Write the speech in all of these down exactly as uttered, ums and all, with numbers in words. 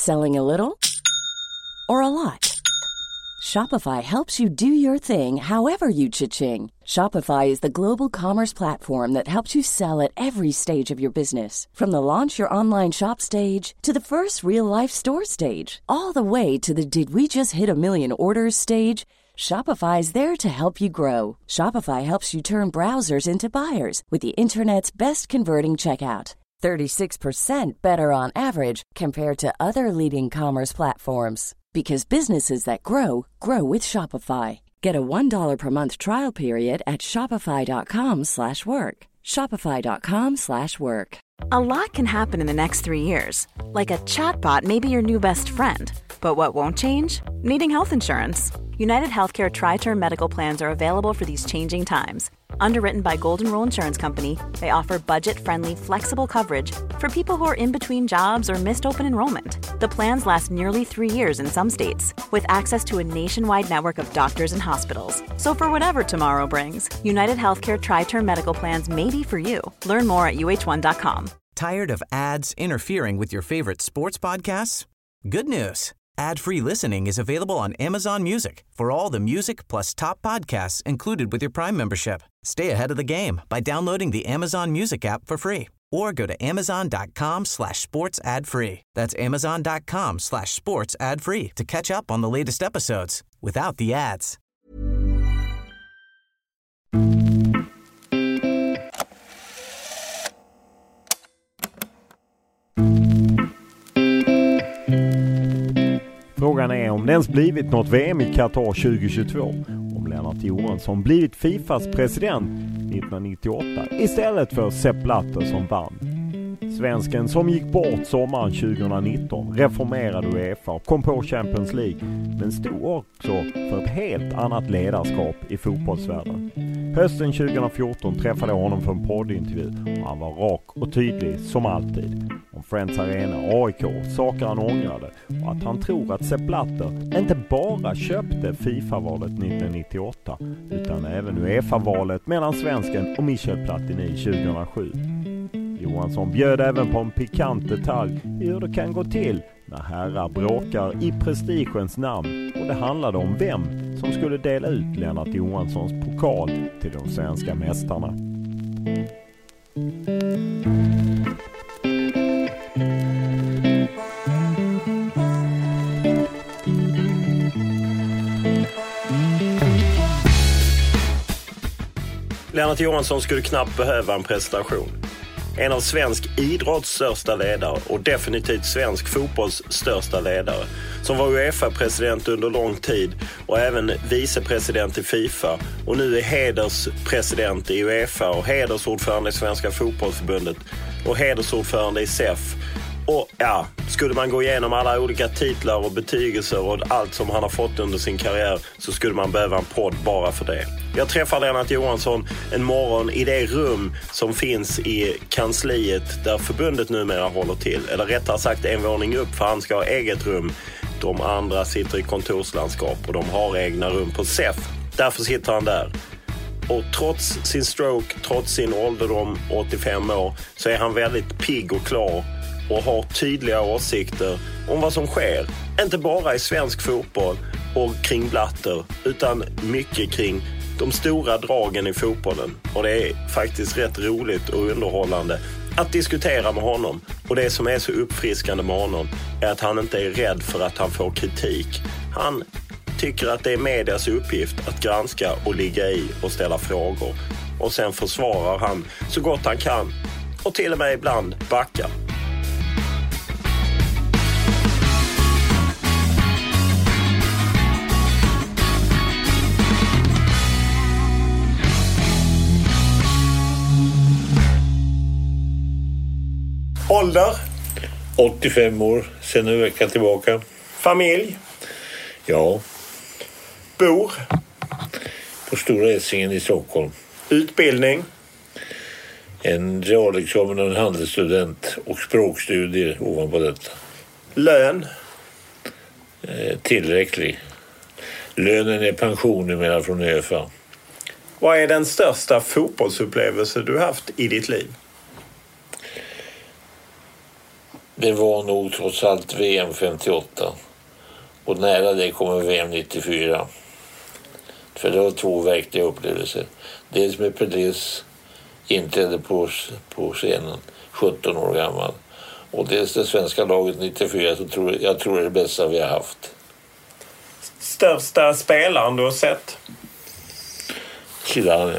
Selling a little or a lot? Shopify helps you do your thing however you cha-ching. Shopify is the global commerce platform that helps you sell at every stage of your business. From the launch your online shop stage to the first real-life store stage, all the way to the did we just hit a million orders stage. Shopify is there to help you grow. Shopify helps you turn browsers into buyers with the internet's best converting checkout. thirty-six percent better on average compared to other leading commerce platforms. Because businesses that grow, grow with Shopify. Get a one dollar per month trial period at shopify.com slash work. Shopify.com slash work. A lot can happen in the next three years. Like a chatbot may be your new best friend. But what won't change? Needing health insurance. United Healthcare Tri-Term Medical Plans are available for these changing times. Underwritten by Golden Rule Insurance Company, they offer budget-friendly, flexible coverage for people who are in between jobs or missed open enrollment. The plans last nearly three years in some states, with access to a nationwide network of doctors and hospitals. So for whatever tomorrow brings, United Healthcare Tri-Term Medical Plans may be for you. Learn more at U H one dot com. Tired of ads interfering with your favorite sports podcasts? Good news. Ad-free listening is available on Amazon Music for all the music plus top podcasts included with your Prime membership. Stay ahead of the game by downloading the Amazon Music app for free or go to amazon.com slash sports ad free. That's amazon.com slash sports ad free to catch up on the latest episodes without the ads. Frågan är om det ens blivit något V M i Qatar tjugohundratjugotvå. Om Lennart Johansson blivit Fifas president nittonhundranittioåtta istället för Sepp Blatter som vann. Svensken som gick bort sommaren tjugohundranitton reformerade UEFA och kom på Champions League, men stod också för ett helt annat ledarskap i fotbollsvärlden. Hösten tjugohundrafjorton träffade jag honom för en poddintervju och han var rak och tydlig som alltid. Om Friends Arena, A I K, saker han ångrade och att han tror att Sepp Blatter inte bara köpte FIFA-valet nittonhundranittioåtta utan även UEFA-valet mellan svensken och Michel Platini tjugohundrasju. Johansson bjöd även på en pikant detalj i hur det kan gå till när herrar bråkar i prestigens namn, och det handlade om vem som skulle dela ut Lennart Johanssons pokal till de svenska mästarna. Lennart Johansson skulle knappt behöva en presentation. En av svensk idrotts största ledare och definitivt svensk fotbolls största ledare, som var UEFA-president under lång tid och även vicepresident i FIFA och nu är hederspresident i UEFA och hedersordförande i Svenska fotbollsförbundet och hedersordförande i S E F. Och ja, skulle man gå igenom alla olika titlar och betygelser och allt som han har fått under sin karriär, så skulle man behöva en podd bara för det. Jag träffade Lennart Johansson en morgon i det rum som finns i kansliet där förbundet numera håller till. Eller rättare sagt en våning upp, för han ska ha eget rum. De andra sitter i kontorslandskap och de har egna rum på S E F. Därför sitter han där. Och trots sin stroke, trots sin ålderdom, åttiofem år, så är han väldigt pigg och klar och har tydliga åsikter om vad som sker. Inte bara i svensk fotboll och kring Blatter, utan mycket kring de stora dragen i fotbollen. Och det är faktiskt rätt roligt och underhållande att diskutera med honom. Och det som är så uppfriskande med honom är att han inte är rädd för att han får kritik. Han tycker att det är medias uppgift att granska och ligga i och ställa frågor. Och sen försvarar han så gott han kan och till och med ibland backar. Ålder? åttiofem år, sen en vecka tillbaka. Familj? Ja. Bor? På Stora Essingen i Stockholm. Utbildning? En realexamen och en handelsstudent och språkstudier ovanpå detta. Lön? Eh, tillräcklig. Lönen är pensionen menar från UEFA. Vad är den största fotbollsupplevelse du haft i ditt liv? Det var nog trots allt V M femtioåtta. Och nära det kommer V M nittiofyra. För det var två verkliga upplevelser. Dels med Pelés inträde på, på scenen, sjutton år gammal. Och dels det svenska laget nittiofyra, så tror jag tror det är det bästa vi har haft. Största spelaren du har sett? Zidane.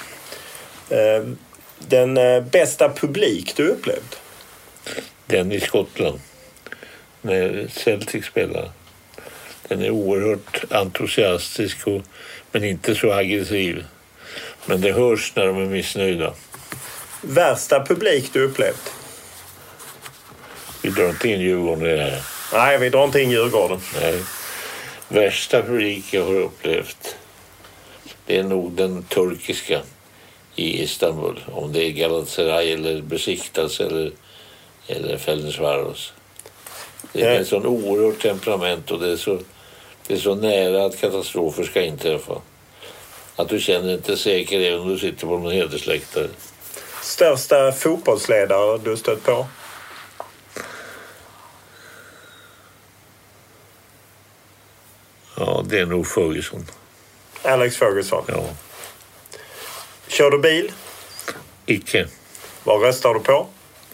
Den bästa publik du upplevt? Den i Skottland. När Celtic spelar. Den är oerhört entusiastisk och, men inte så aggressiv. Men det hörs när de är missnöjda. Värsta publik du upplevt? Vi drar inte in Djurgården i det här. Nej, vi drar inte in Djurgården. Nej. Värsta publik jag har upplevt, det är nog den turkiska i Istanbul. Om det är Galatasaray eller Besiktas eller, eller Ferencvaros. Det är ett sån oerhört temperament och det är, så, det är så nära att katastrofer ska inträffa. Att du känner dig inte säker även om du sitter på någon hedersläktare. Största fotbollsledare du stött på? Ja, det är nog Ferguson. Alex Ferguson? Ja. Kör du bil? Icke. Vad röstar du på?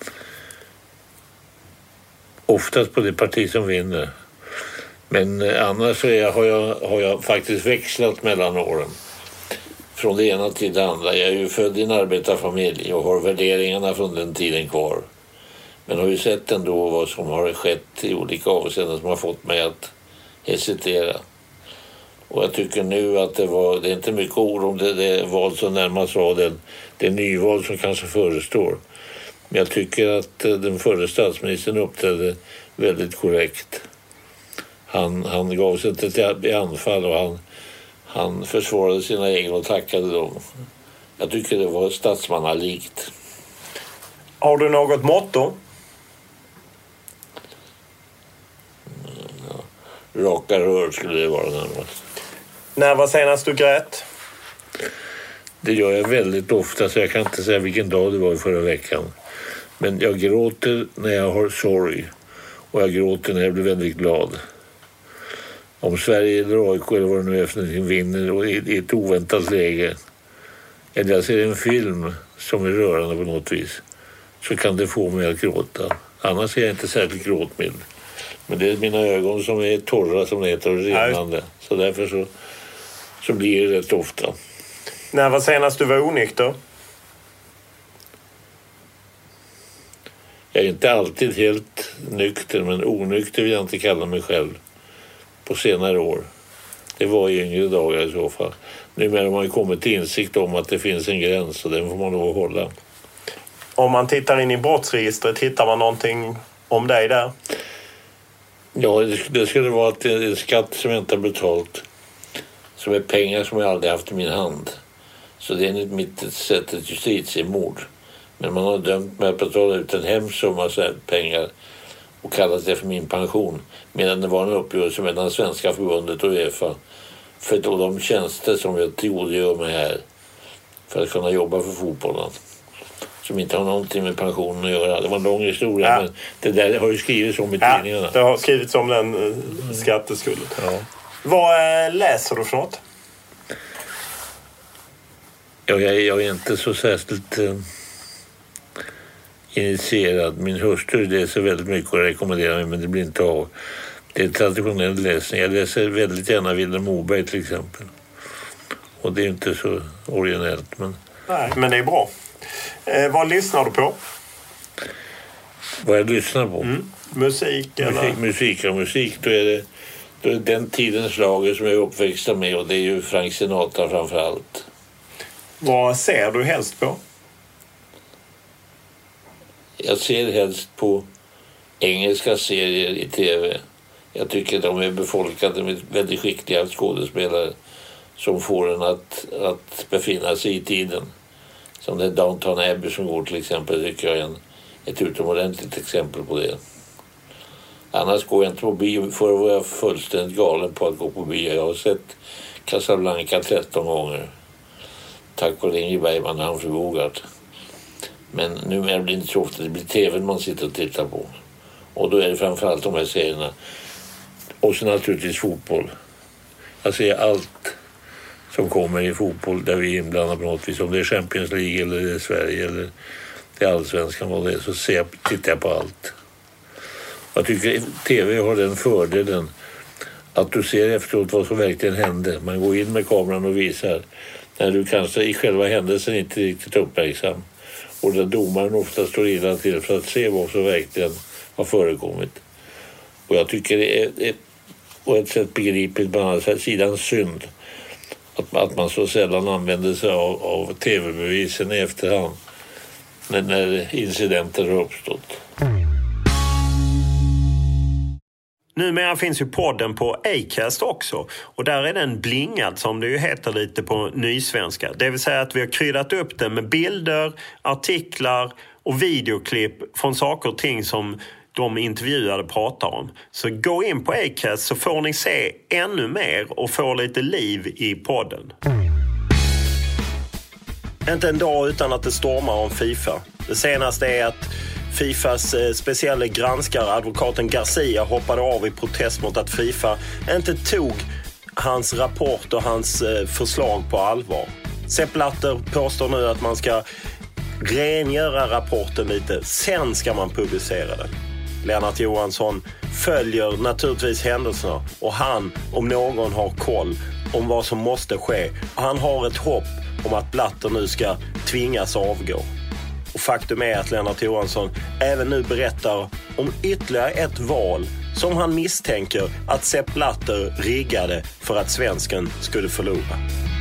Oftast på det parti som vinner. Men annars är jag, har, jag, har jag faktiskt växlat mellan åren. Från det ena till det andra. Jag är ju född i en arbetarfamilj och har värderingarna från den tiden kvar. Men har ju sett ändå vad som har skett i olika avseenden som har fått mig att hesitera. Och jag tycker nu att det var, det är inte mycket ord om det, det val som närmast var den, det nyval som kanske förestår. Men jag tycker att den förre statsministern uppträdde väldigt korrekt. Han, han gav sig inte till anfall och han, han försvarade sina egna och tackade dem. Jag tycker det var statsmannalikt. Har du något motto? Ja, raka rör skulle det vara närmast. När var senast du grät? Det gör jag väldigt ofta, så jag kan inte säga vilken dag det var i förra veckan. Men jag gråter när jag har sorg och jag gråter när jag blir väldigt glad. Om Sverige eller A I K eller vad det nu är för någonting vinner och i ett oväntat läge, eller jag ser en film som är rörande på något vis, så kan det få mig att gråta. Annars är jag inte särskilt gråtmild. Men det är mina ögon som är torra, som det heter, och rinnande. Så därför så, så blir det rätt ofta. När var senast du var onykter? Jag är inte alltid helt nykter, men onykter vill jag inte kalla mig själv på senare år. Det var i yngre dagar i så fall. Numera har man ju kommit till insikt om att det finns en gräns och den får man nog hålla. Om man tittar in i brottsregistret, hittar man någonting om dig där? Ja, det skulle vara att det är en skatt som jag inte har betalt. Som är pengar som jag aldrig haft i min hand. Så det är enligt mitt sätt ett justitiemord. Men man har dömt mig att betala ut en hemsk summa pengar och kallat det för min pension. Medan det var en uppgörelse mellan Svenska förbundet och UEFA för då de tjänster som jag tillgodogör mig här för att kunna jobba för fotbollen. Som inte har någonting med pensionen att göra. Det var en lång historia, ja. Men det där har ju skrivits om i ja, tidningarna. Det har skrivits om den uh, skatteskulden. Ja. Vad äh, läser du för något? Jag, jag, jag är inte så särskilt uh, initierad. Min hustru läser väldigt mycket och rekommenderar mig, men det blir inte av. Det är traditionell läsning. Jag läser väldigt gärna Vilhelm Moberg till exempel. Och det är inte så originellt. Men, Nej, men det är bra. Eh, vad lyssnar du på? Vad jag lyssnar på? Mm. Musik eller? Musik, musik och musik. Då är det, då är det den tidens slager som jag är uppväxt med, och det är ju Frank Sinatra framför allt. Vad ser du helst på? Jag ser helst på engelska serier i tv. Jag tycker de är befolkade med väldigt skickliga skådespelare som får en att, att befinna sig i tiden. Som det Downton Abbey som går till exempel, tycker jag är en, ett utomordentligt exempel på det. Annars går jag inte på bio. Förr var jag fullständigt galen på att gå på bio. Jag har sett Casablanca tretton gånger. Tack vare Ingrid Bergman och Humphrey Bogart. Men numera blir det inte så ofta. Det blir tvn man sitter och tittar på. Och då är det framförallt de här serierna. Och så naturligtvis fotboll. Jag ser allt som kommer i fotboll där vi är inblandade på något vis. Om det är Champions League eller det är Sverige eller det är Allsvenskan vad det är, så ser jag, tittar jag på allt. Jag tycker tv har den fördelen att du ser efteråt vad som verkligen hände. Man går in med kameran och visar när du kanske i själva händelsen inte riktigt uppmärksam. Och där domaren ofta står illa till för att se vad som verkligen har förekommit. Och jag tycker det är, är på ett sätt begripligt på andra sidan synd att, att man så sällan använder sig av, av tv-bevisen i efterhand när, när incidenter har uppstått. Numera finns ju podden på Acast också, och där är den blingad som det ju heter lite på nysvenska. Det vill säga att vi har kryddat upp den med bilder, artiklar och videoklipp från saker och ting som de intervjuade pratar om. Så gå in på Acast så får ni se ännu mer och få lite liv i podden. Inte en dag utan att det stormar om FIFA. Det senaste är att Fifas speciella granskare, advokaten Garcia, hoppade av i protest mot att Fifa inte tog hans rapport och hans förslag på allvar. Sepp Blatter påstår nu att man ska rengöra rapporten lite, sen ska man publicera den. Lennart Johansson följer naturligtvis händelserna och han, om någon, har koll om vad som måste ske. Han har ett hopp om att Blatter nu ska tvingas avgå. Och faktum är att Lennart Johansson även nu berättar om ytterligare ett val som han misstänker att Sepp Blatter riggade för att svensken skulle förlora.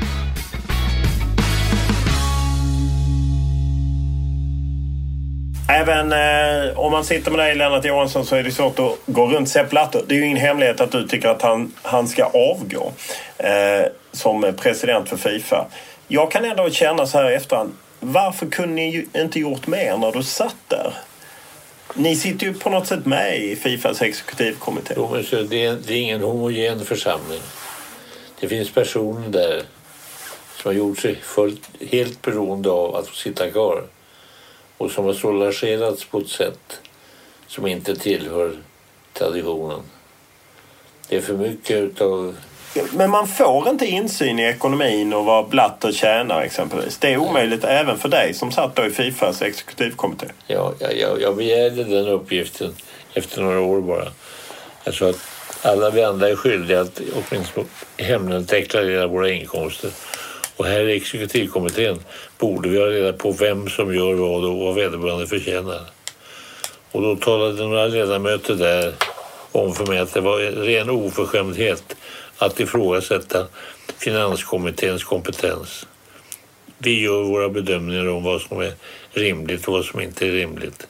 Även eh, om man sitter med dig, Lennart Johansson, så är det svårt att gå runt Sepp Blatter. Det är ju ingen hemlighet att du tycker att han, han ska avgå eh, som president för FIFA. Jag kan ändå känna så här efterhand, varför kunde ni ju inte gjort mer när du satt där? Ni sitter ju på något sätt med i Fifas exekutivkommitté. Jo, men så det, är, det är ingen homogen församling. Det finns personer där som har gjort sig fullt, helt beroende av att få sitta kvar. Och som har soulagerats på ett sätt som inte tillhör traditionen. Det är för mycket utav... Men man får inte insyn i ekonomin och vad Blatter tjänar exempelvis. Det är omöjligt ja. Även för dig som satt då i Fifas exekutivkommitté. Ja, jag, jag begärde den uppgiften efter några år bara. Jag sa att alla vi andra är skyldiga att åtminstone hemligt deklarera våra inkomster. Och här i exekutivkommittén borde vi ha reda på vem som gör vad och vad vederbörande förtjänar. Och då talade några ledamöter där om för mig att det var en ren oförskämdhet att ifrågasätta finanskommitténs kompetens. Vi gör våra bedömningar om vad som är rimligt och vad som inte är rimligt.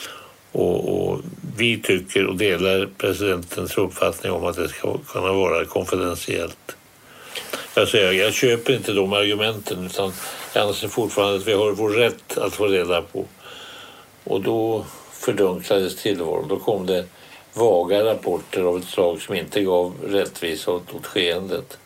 Och, och vi tycker och delar presidentens uppfattning om att det ska kunna vara konfidentiellt. Jag säger, jag köper inte de argumenten, utan jag anser fortfarande att vi har vår rätt att få reda på. Och då fördunklades tillvaron. Då kom det vaga rapporter av ett slag som inte gav rättvisa åt, åt skeendet.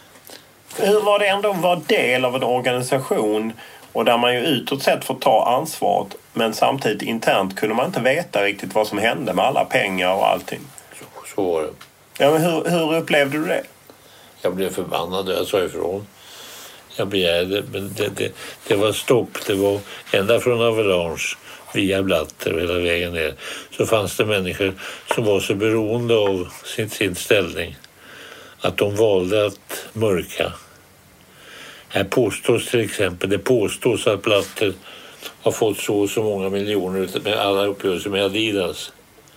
Hur var det ändå att vara del av en organisation och där man ju utåt sett får ta ansvaret, men samtidigt internt kunde man inte veta riktigt vad som hände med alla pengar och allting? Så, så var det. Ja, men hur, hur upplevde du det? Jag blev förbannad och jag sa ifrån. Jag begärde, men det, det, det var stopp. Det var ända från Avalanche via Blatter och hela vägen ner. Så fanns det människor som var så beroende av sin, sin ställning att de valde att mörka. Här påstås till exempel, det påstås att Blatter har fått så och så många miljoner med alla uppgörelser med Adidas.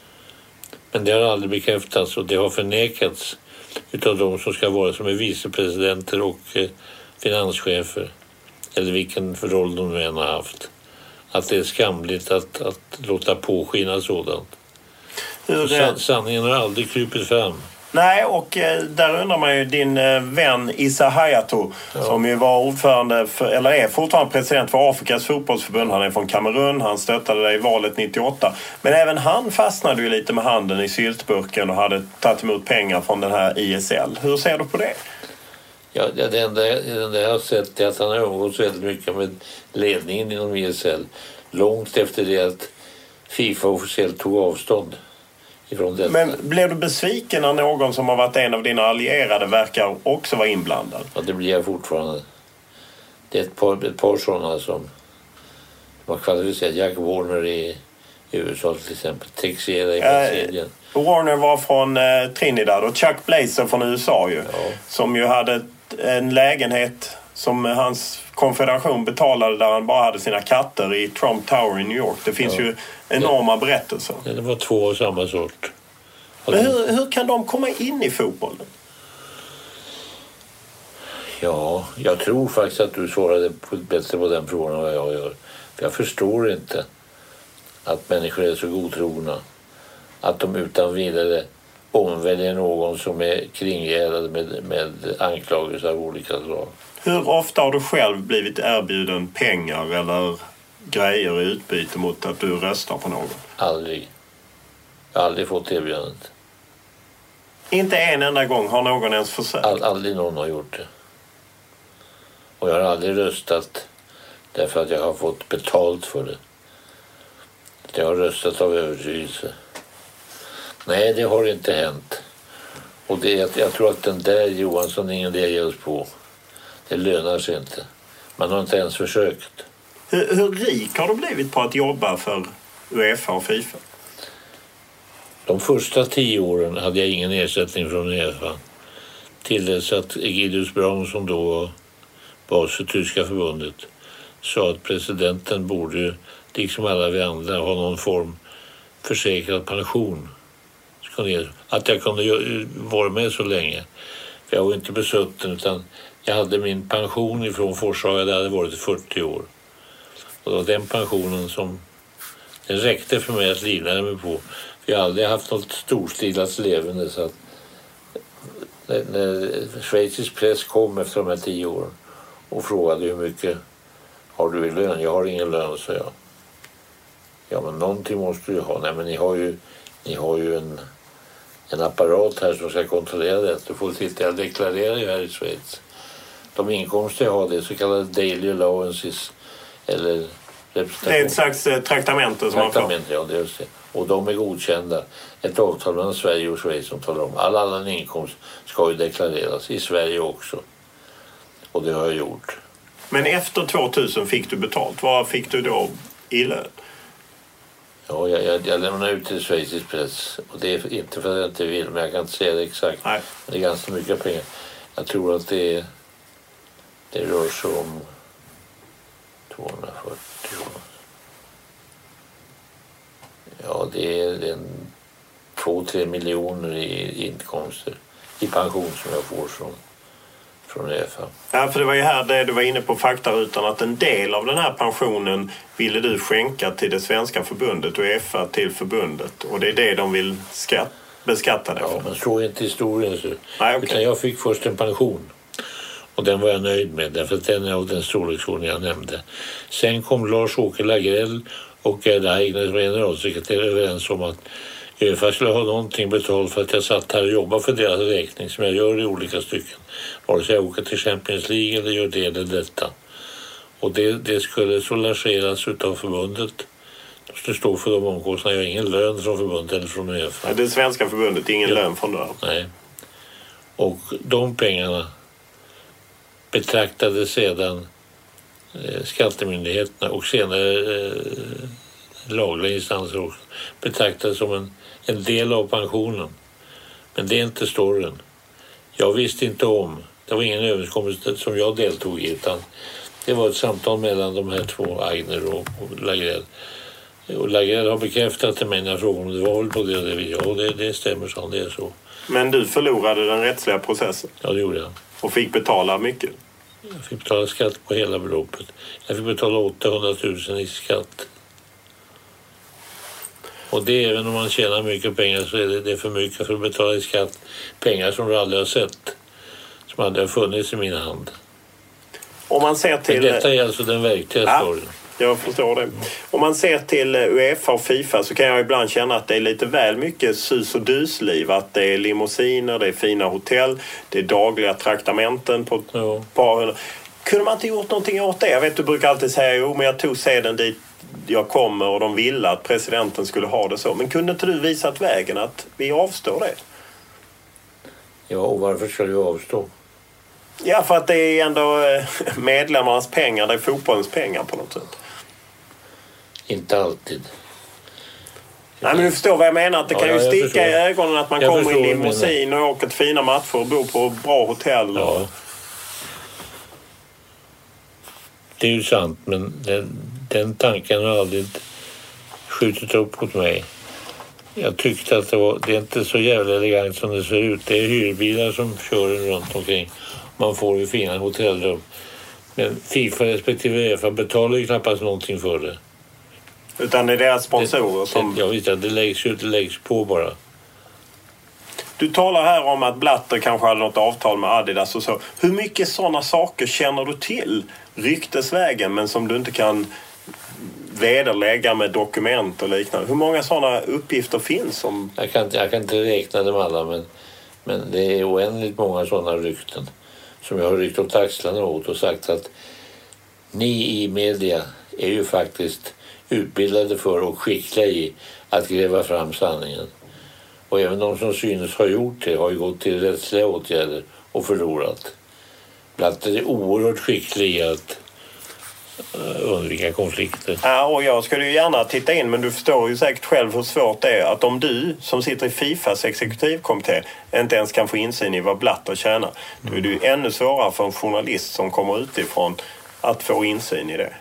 Men det har aldrig bekräftats och det har förnekats utav de som ska vara som är vicepresidenter och eh, finanschefer, eller vilken för roll de nu än har haft, att det är skamligt att, att låta påskina sådant. Hur det... San, sanningen har aldrig krypit fram. Nej, och eh, där undrar man ju din eh, vän Issa Hayatou, ja. Som ju var ordförande för, eller är fortfarande president för Afrikas fotbollsförbund. Han är från Kamerun, han stöttade dig i valet nittioåtta. Men även han fastnade ju lite med handen i syltburken och hade tagit emot pengar från den här I S L. Hur ser du på det? Ja, det enda, det enda jag har sett är att han har umgåtts väldigt mycket med ledningen inom I S L. Långt efter det att FIFA officiellt tog avstånd ifrån detta. Men blev du besviken när någon som har varit en av dina allierade verkar också vara inblandad? Ja, det blir jag fortfarande. Det är ett par, ett par sådana som har kvalificerat. Jack Warner i U S A till exempel. Texera i Brasilien. Eh, Warner var från eh, Trinidad och Chuck Blazer från U S A ju. Ja. Som ju hade en lägenhet som hans konfederation betalade där han bara hade sina katter i Trump Tower i New York. Det finns ja. ju enorma det, berättelser. Det var två av samma sort. Men hur, hur kan de komma in i fotbollen? Ja, jag tror faktiskt att du svarade bättre på den frågan än vad jag gör. För jag förstår inte att människor är så godtrogna. Att de utan vidare omväljer någon som är kringgärdad med, med anklagelser av olika slag. Hur ofta har du själv blivit erbjuden pengar eller grejer i utbyte mot att du röstar på någon? Aldrig. Jag har aldrig fått erbjudandet. Inte en enda gång har någon ens försökt? All, aldrig någon har gjort det. Och jag har aldrig röstat därför att jag har fått betalt för det. Jag har röstat av övertygelse. Nej, det har inte hänt. Och det, jag, jag tror att den där Johansson ingen det ger oss på. Det lönar sig inte. Man har inte ens försökt. Hur, hur rik har du blivit på att jobba för UEFA och FIFA? De första tio åren hade jag ingen ersättning från UEFA. Till dess att Egidius Braun, som då var bas för tyska förbundet, sa att presidenten borde, liksom alla vi andra, ha någon form försäkrad pension. Att jag kunde vara med så länge. För jag var inte besutten, utan jag hade min pension ifrån Forshaga, det hade varit fyrtio år. Och det var den pensionen som den räckte för mig att livnära mig på. För jag har aldrig haft något storstilat levande. Så att när, när schweizisk press kom efter de här tio åren och frågade hur mycket har du i lön? Jag har ingen lön, sa jag. Ja, men någonting måste du ha. Nej, men ni har ju, ni har ju en, en apparat här som ska kontrollera det. Du får titta, jag deklarerar ju här i Schweiz. De inkomster jag har, det är så kallade daily allowances eller representation. Det är ett slags eh, traktamente som traktamente, man får. Ja, det är det. Och de är godkända. Ett avtal mellan Sverige och Schweiz som talar om all annan inkomst ska ju deklareras i Sverige också. Och det har jag gjort. Men efter tvåtusen fick du betalt. Vad fick du då i lön? Ja, jag, jag, jag lämnar ut till schweizisk press. Och det är inte för att jag inte vill, men jag kan inte säga det exakt. Nej. Men det är ganska mycket pengar. Jag tror att det, det rör sig om tvåhundrafyrtio. Ja, det är en två, tre miljoner i inkomster. I pension som jag får från, från UEFA. Ja, för det var ju här det du var inne på faktarutan, att en del av den här pensionen ville du skänka till det svenska förbundet och UEFA till förbundet. Och det är det de vill skatt, beskatta det för. Ja, men så är inte historien. Så. Nej, okay. Utan jag fick först en pension. Och den var jag nöjd med, därför att den är av den storleksordning jag nämnde. Sen kom Lars-Åke Lagrell och Gerd Aigner som generalsekreterare överens om att UEFA skulle ha någonting betalt för att jag satt här och jobbade för deras räkning, som jag gör i olika stycken. Vare sig jag åker till Champions League eller gör det eller detta. Och det, det skulle soulageras utav förbundet. De skulle stå för de omkostnaderna. Jag har ingen lön från förbundet eller från UEFA. Ja, det svenska förbundet, ingen ja. lön från det. Nej. Och de pengarna betraktade sedan eh, skattemyndigheterna och senare eh, lagliga instanser också betraktade som en, en del av pensionen. Men det är inte storyn. Jag visste inte om, det var ingen överenskommelse som jag deltog i, utan det var ett samtal mellan de här två, Aigner och, och Lagrell. Och Lagrell har bekräftat till mig när jag frågade om det var väl på det och det. Ja, det, det stämmer, så det är så. Men du förlorade den rättsliga processen? Ja, det gjorde jag. Och fick betala mycket? Jag fick betala skatt på hela beloppet. Jag fick betala åttahundratusen i skatt. Och det, även om man tjänar mycket pengar, så är det, det är för mycket för att betala i skatt. Pengar som du aldrig har sett. Som aldrig har funnits i min hand. Om man ser till... Men detta är alltså den verkliga ja, storyn. Jag förstår det. Om man ser till UEFA och FIFA så kan jag ibland känna att det är lite väl mycket sus- och dusliv. Att det är limousiner, det är fina hotell, det är dagliga traktamenten på ett par hundra. Kunde man inte gjort någonting åt det? Jag vet, du brukar alltid säga, jo men jag tog sedan dit jag kommer och de ville att presidenten skulle ha det så. Men kunde inte du visat vägen att vi avstår det? Ja, och varför ska du avstå? Ja, för att det är ändå medlemmarnas pengar, det är fotbollens pengar på något sätt. Inte alltid. Nej, men du förstår vad jag menar. Att det ja, kan ju ja, sticka förstår. i ögonen att man jag kommer i limousin och åker till fina matcher och bor på bra hotell. Och... Ja. Det är ju sant, men den, den tanken har aldrig skjutit upp hos mig. Jag tyckte att det, var, det är inte så jävla elegant som det ser ut. Det är hyrbilar som kör runt omkring. Man får ju fina hotellrum. Men FIFA respektive UEFA betalar ju knappast någonting för det. Utan det är deras sponsorer det, som... Jag vet att det läggs ju, det läggs på bara. Du talar här om att Blatter kanske hade något avtal med Adidas och så. Hur mycket sådana saker känner du till ryktesvägen men som du inte kan vederlägga med dokument och liknande? Hur många sådana uppgifter finns? Som... Jag, kan, jag kan inte räkna dem alla, men, men det är oändligt många sådana rykten som jag har ryckt åt axlarna åt och sagt att ni i media är ju faktiskt utbildade för och skickliga i att gräva fram sanningen. Och även de som synes ha gjort det har ju gått till rättsliga åtgärder och förlorat. Blatter är oerhört skicklig i att undvika konflikter. Ja, och jag skulle ju gärna titta in, men du förstår ju säkert själv hur svårt det är att om du som sitter i FIFAs exekutivkommitté inte ens kan få insyn i vad Blatter tjänar, då är det ju ännu svårare för en journalist som kommer utifrån att få insyn i det.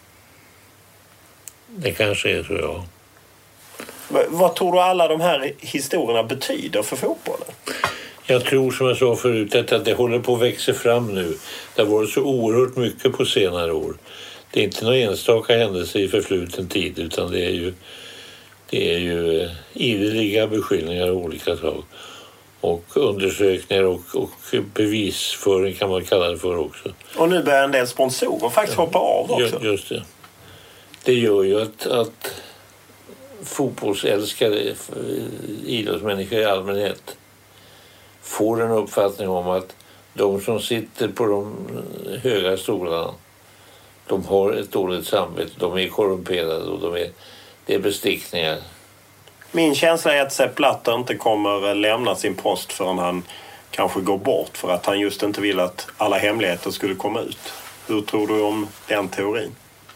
Det kanske är så, ja. V- vad tror du alla de här historierna betyder för fotbollen? Jag tror, som jag sa förut, att det håller på att växa fram nu. Det har varit så oerhört mycket på senare år. Det är inte några enstaka händelser i förfluten tid, utan det är ju, det är ju ideliga beskyllningar av olika slag. Och undersökningar och, och bevisföring kan man kalla det för också. Och nu börjar en del sponsorer faktiskt hoppa av också. Just det. Det gör ju att, att fotbollsälskare, idrottsmänniskor i allmänhet får en uppfattning om att de som sitter på de höga stolarna, de har ett dåligt samvete, de är korrumperade och de är, det är bestickningar. Min känsla är att Sepp Blatter inte kommer lämna sin post förrän han kanske går bort, för att han just inte vill att alla hemligheter skulle komma ut. Hur tror du om den teorin?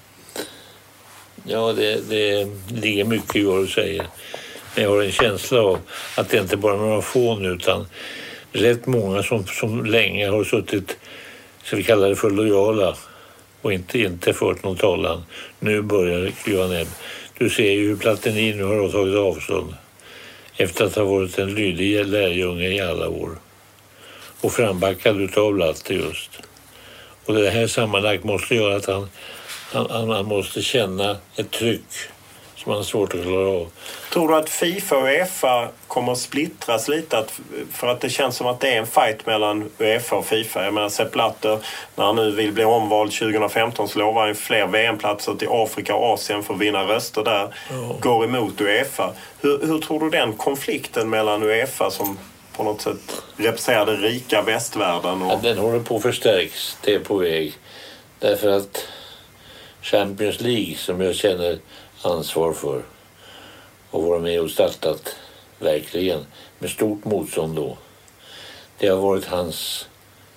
Ja, det, det ligger mycket i vad du säger. Men jag har en känsla av att det inte bara är några få nu, utan rätt många som, som länge har suttit, så vi kallar det för lojala, och inte, inte fört någon talan. Nu börjar kliva ner. Du ser ju hur Platini nu har tagit avstånd efter att ha varit en lydig lärjunge i alla år. Och frambackad utav Blatter just. Och det här sammanlagt måste göra att han, han, han måste känna ett tryck som han har svårt att klara av. Tror du att FIFA och UEFA kommer att splittras lite? Att, för att det känns som att det är en fight mellan UEFA och FIFA. Jag menar, Sepp Blatter, när han nu vill bli omvald tjugo femton, så lovar han fler V M-platser till Afrika och Asien för att vinna röster där. Ja. Går emot UEFA. Hur, hur tror du den konflikten mellan UEFA, som på något sätt representerar den rika västvärlden? Och... Ja, den håller på att förstärks. Det är på väg. Därför att Champions League, som jag känner ansvar för och vara med och startat verkligen med stort motstånd då. Det har varit hans,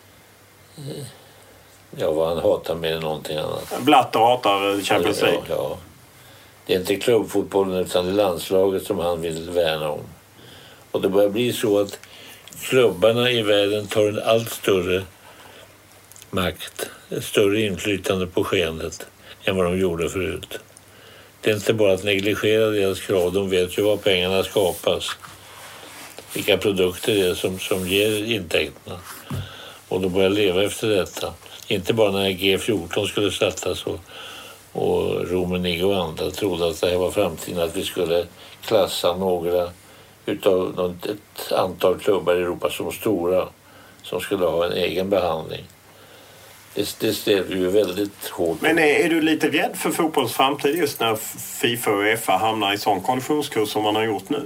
ja, vad han hatar mer än någonting annat. Blatter hatar Champions League. Ja, ja. Det är inte klubbfotbollen utan det är landslaget som han vill värna om. Och det börjar bli så att klubbarna i världen tar en allt större makt, ett större inflytande på skeendet än vad de gjorde förut. Det är inte bara att negligera deras krav. De vet ju var pengarna skapas. Vilka produkter det är som, som ger intäkterna. Och de börjar leva efter detta. Inte bara när G fjorton skulle startas och, och Rummenigge och andra trodde att det här var framtiden. Att vi skulle klassa några utav ett antal klubbar i Europa som stora. Som skulle ha en egen behandling. Det, det ställer ju väldigt hårt. Men är, är du lite rädd för fotbolls framtid just när FIFA och UEFA hamnar i sån kollisionskurs som man har gjort nu?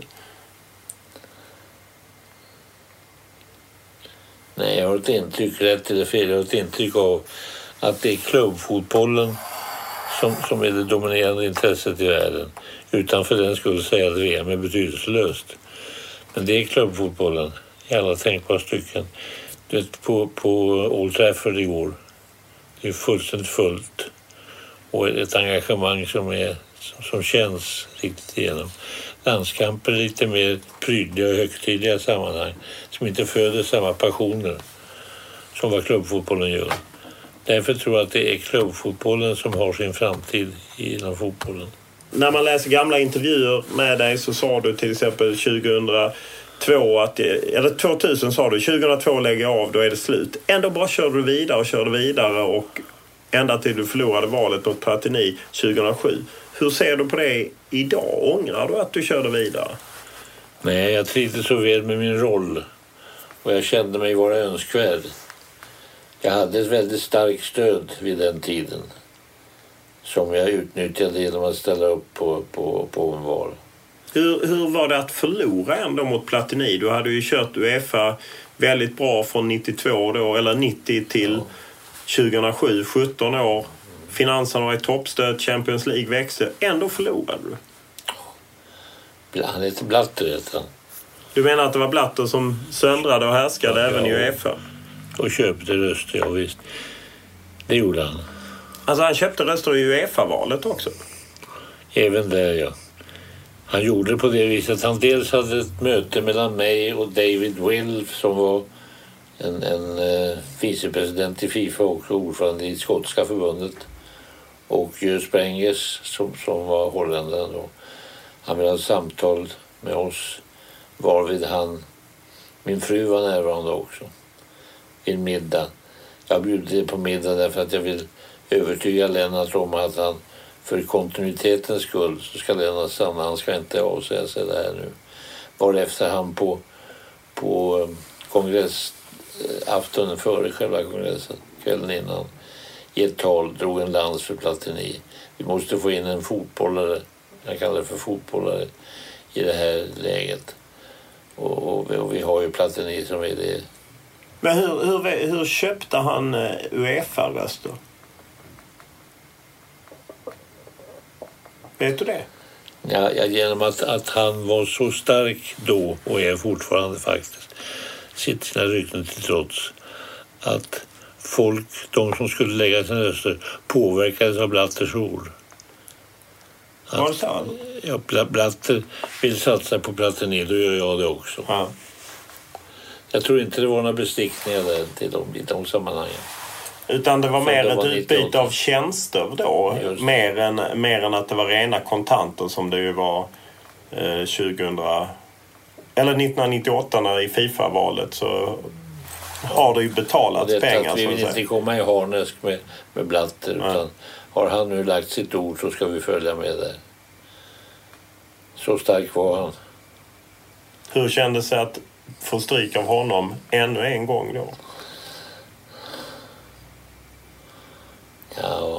Nej, jag har ett intryck, rätt eller fel, jag har ett intryck av att det är klubbfotbollen som, som är det dominerande intresset i världen. Utan för den skulle säga att V M är betydelselöst. Men det är klubbfotbollen i alla tänkbara stycken. Du vet, på, på Old Trafford igår. Det är fullständigt fullt. Och ett engagemang som, är, som, som känns riktigt igenom. Landskamper är lite mer prydliga och högtidliga sammanhang. Som inte föder samma passioner som vad klubbfotbollen gör. Därför tror jag att det är klubbfotbollen som har sin framtid inom fotbollen. När man läser gamla intervjuer med dig så sa du till exempel tjugohundratvå att, eller tvåtusen sa du, tjugohundratvå lägger jag av, då är det slut. Ändå bara körde du vidare och körde vidare och ända till du förlorade valet mot Platini tjugohundrasju. Hur ser du på det idag? Ångrar du att du körde vidare? Nej, jag trivdes så väl med min roll och jag kände mig vara önskvärd. Jag hade ett väldigt starkt stöd vid den tiden som jag utnyttjade genom att ställa upp på, på, på en val. Hur, hur var det att förlora ändå mot Platini? Du hade ju kört UEFA väldigt bra från nittiotvå då, eller nittio till ja. tjugohundrasju, sjutton år. Finanserna var i toppstöd, Champions League växte. Ändå förlorade du. Han heter Blatter, heter han. Du menar att det var Blatter som söndrade och härskade ja, även ja. i UEFA? Och köpte röster, ja visst. Det gjorde han. Alltså han köpte röster i UEFA-valet också? Även där, ja. Han gjorde det på det viset. Han dels hade ett möte mellan mig och David Wilf som var en, en eh, vicepresident i FIFA och ordförande i skotska förbundet. Och Jö Sprengers som, som var holländare då. Han ville ha samtal med oss varvid han, min fru var närvarande också. I en middag. Jag bjöd på middag därför att jag vill övertyga Lennart om att han för kontinuitetens skull så ska Lennart stanna. Han ska inte avsäga sig det här nu. Varefter han på, på kongressaftonen före själva kongressen, kvällen innan, i ett tal drog en lans för Platini. Vi måste få in en fotbollare, jag kallar det för fotbollare, i det här läget. Och, och, och vi har ju Platini som är det. Men hur, hur, hur köpte han UEFA-röster? Vet du det? Ja, ja genom att, att han var så stark då och är fortfarande faktiskt, sitt sina rykten till trots, att folk, de som skulle lägga sina röster, påverkades av Blatters ord. Vad sa han? Ja, Blatter vill satsa på Platini, då gör jag det också. Ja. Jag tror inte det var några bestickningar där till dem i de sammanhangen. Utan det var så mer det var ett utbyte av tjänster då. Mer än, mer än att det var rena kontanter som det ju var eh, tjugohundra eller nittonhundranittioåtta när i FIFA-valet så har det ju betalats det pengar. Att vi vill inte komma i harnesk med, med Blatter utan ja. Har han nu lagt sitt ord så ska vi följa med där. Så stark var han. Hur kändes det att få stryk av honom ännu en gång då? Ja,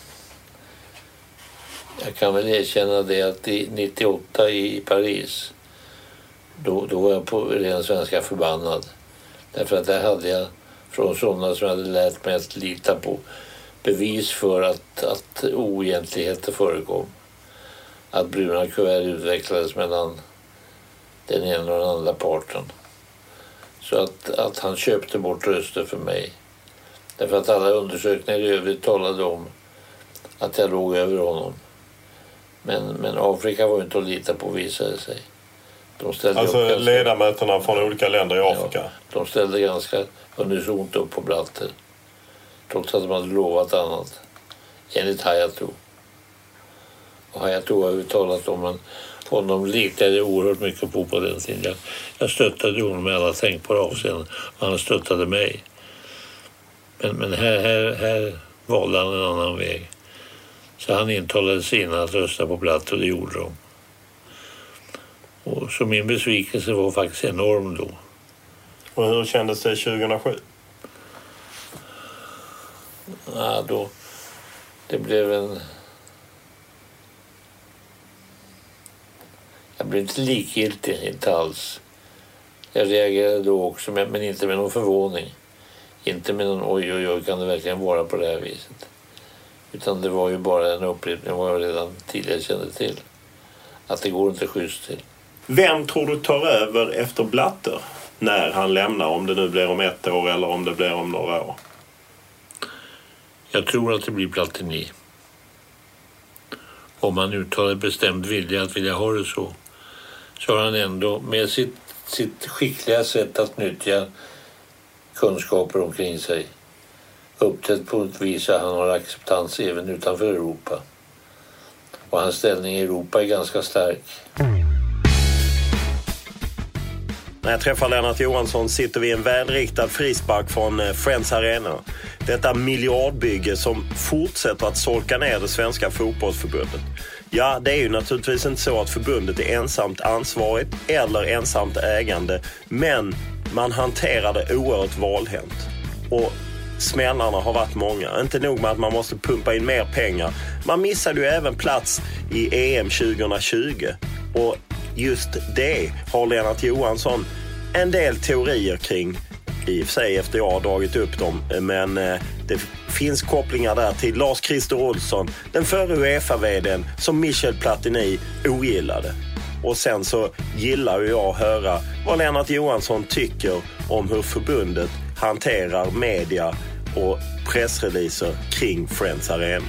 jag kan väl erkänna det att i nittioåtta i Paris då, då var jag på ren svenska förbannad. Därför att där hade jag från sådana som jag hade lärt mig att lita på bevis för att, att oegentligheter förekom. Att bruna kuvert utvecklades mellan den ena och den andra parten. Så att, att han köpte bort röster för mig. Därför att alla undersökningar i övrigt talade om att jag låg över honom. Men, men Afrika var ju inte att lita på, visade sig. De ställde alltså ganska, ledamöterna från olika länder i Afrika? Ja, de ställde ganska unisont upp på Blatter. Trots att de hade lovat annat. Enligt Hayatou. Och Hayatou har uttalat om en honom litade oerhört mycket på på den tiden. Jag, jag stöttade honom med alla tänkbara avseenden. Och han stöttade mig. Men, men här, här, här valde han en annan väg. Så han intalade sina att rösta på Blatter och det gjorde de. Och så min besvikelse var faktiskt enorm då. Och hur kändes det tjugohundrasju? Ja, då... Det blev en... Jag blev inte likgiltig, inte alls. Jag reagerade då också, men inte med någon förvåning. Inte med någon oj, oj, oj, kan det verkligen vara på det här viset? Utan det var ju bara en upprepning av vad jag redan tidigare kände till. Att det går inte schysst till. Vem tror du tar över efter Blatter när han lämnar? Om det nu blir om ett år eller om det blir om några år. Jag tror att det blir Platini. Om han uttalar bestämd vilja att vilja ha det så. Så har han ändå med sitt, sitt skickliga sätt att nyttja kunskaper omkring sig uppträtt på ett vis att han har acceptans även utanför Europa. Och hans ställning i Europa är ganska stark. När jag träffar Lennart Johansson sitter vi i en välriktad frispark från Friends Arena. Detta miljardbygge som fortsätter att solka ner det svenska fotbollsförbundet. Ja, det är ju naturligtvis inte så att förbundet är ensamt ansvarigt eller ensamt ägande. Men man hanterar det oerhört valhänt. Och smällarna har varit många. Inte nog med att man måste pumpa in mer pengar. Man missade ju även plats i E M tjugohundratjugo. Och just det har Lennart Johansson en del teorier kring. I och för sig efter jag har dragit upp dem. Men eh, det finns kopplingar där till Lars-Christer Olsson, den förre UEFA-vdn som Michel Platini ogillade. Och sen så gillar ju jag att höra vad Lennart Johansson tycker om hur förbundet hanterar media och pressreleaser kring Friends Arena.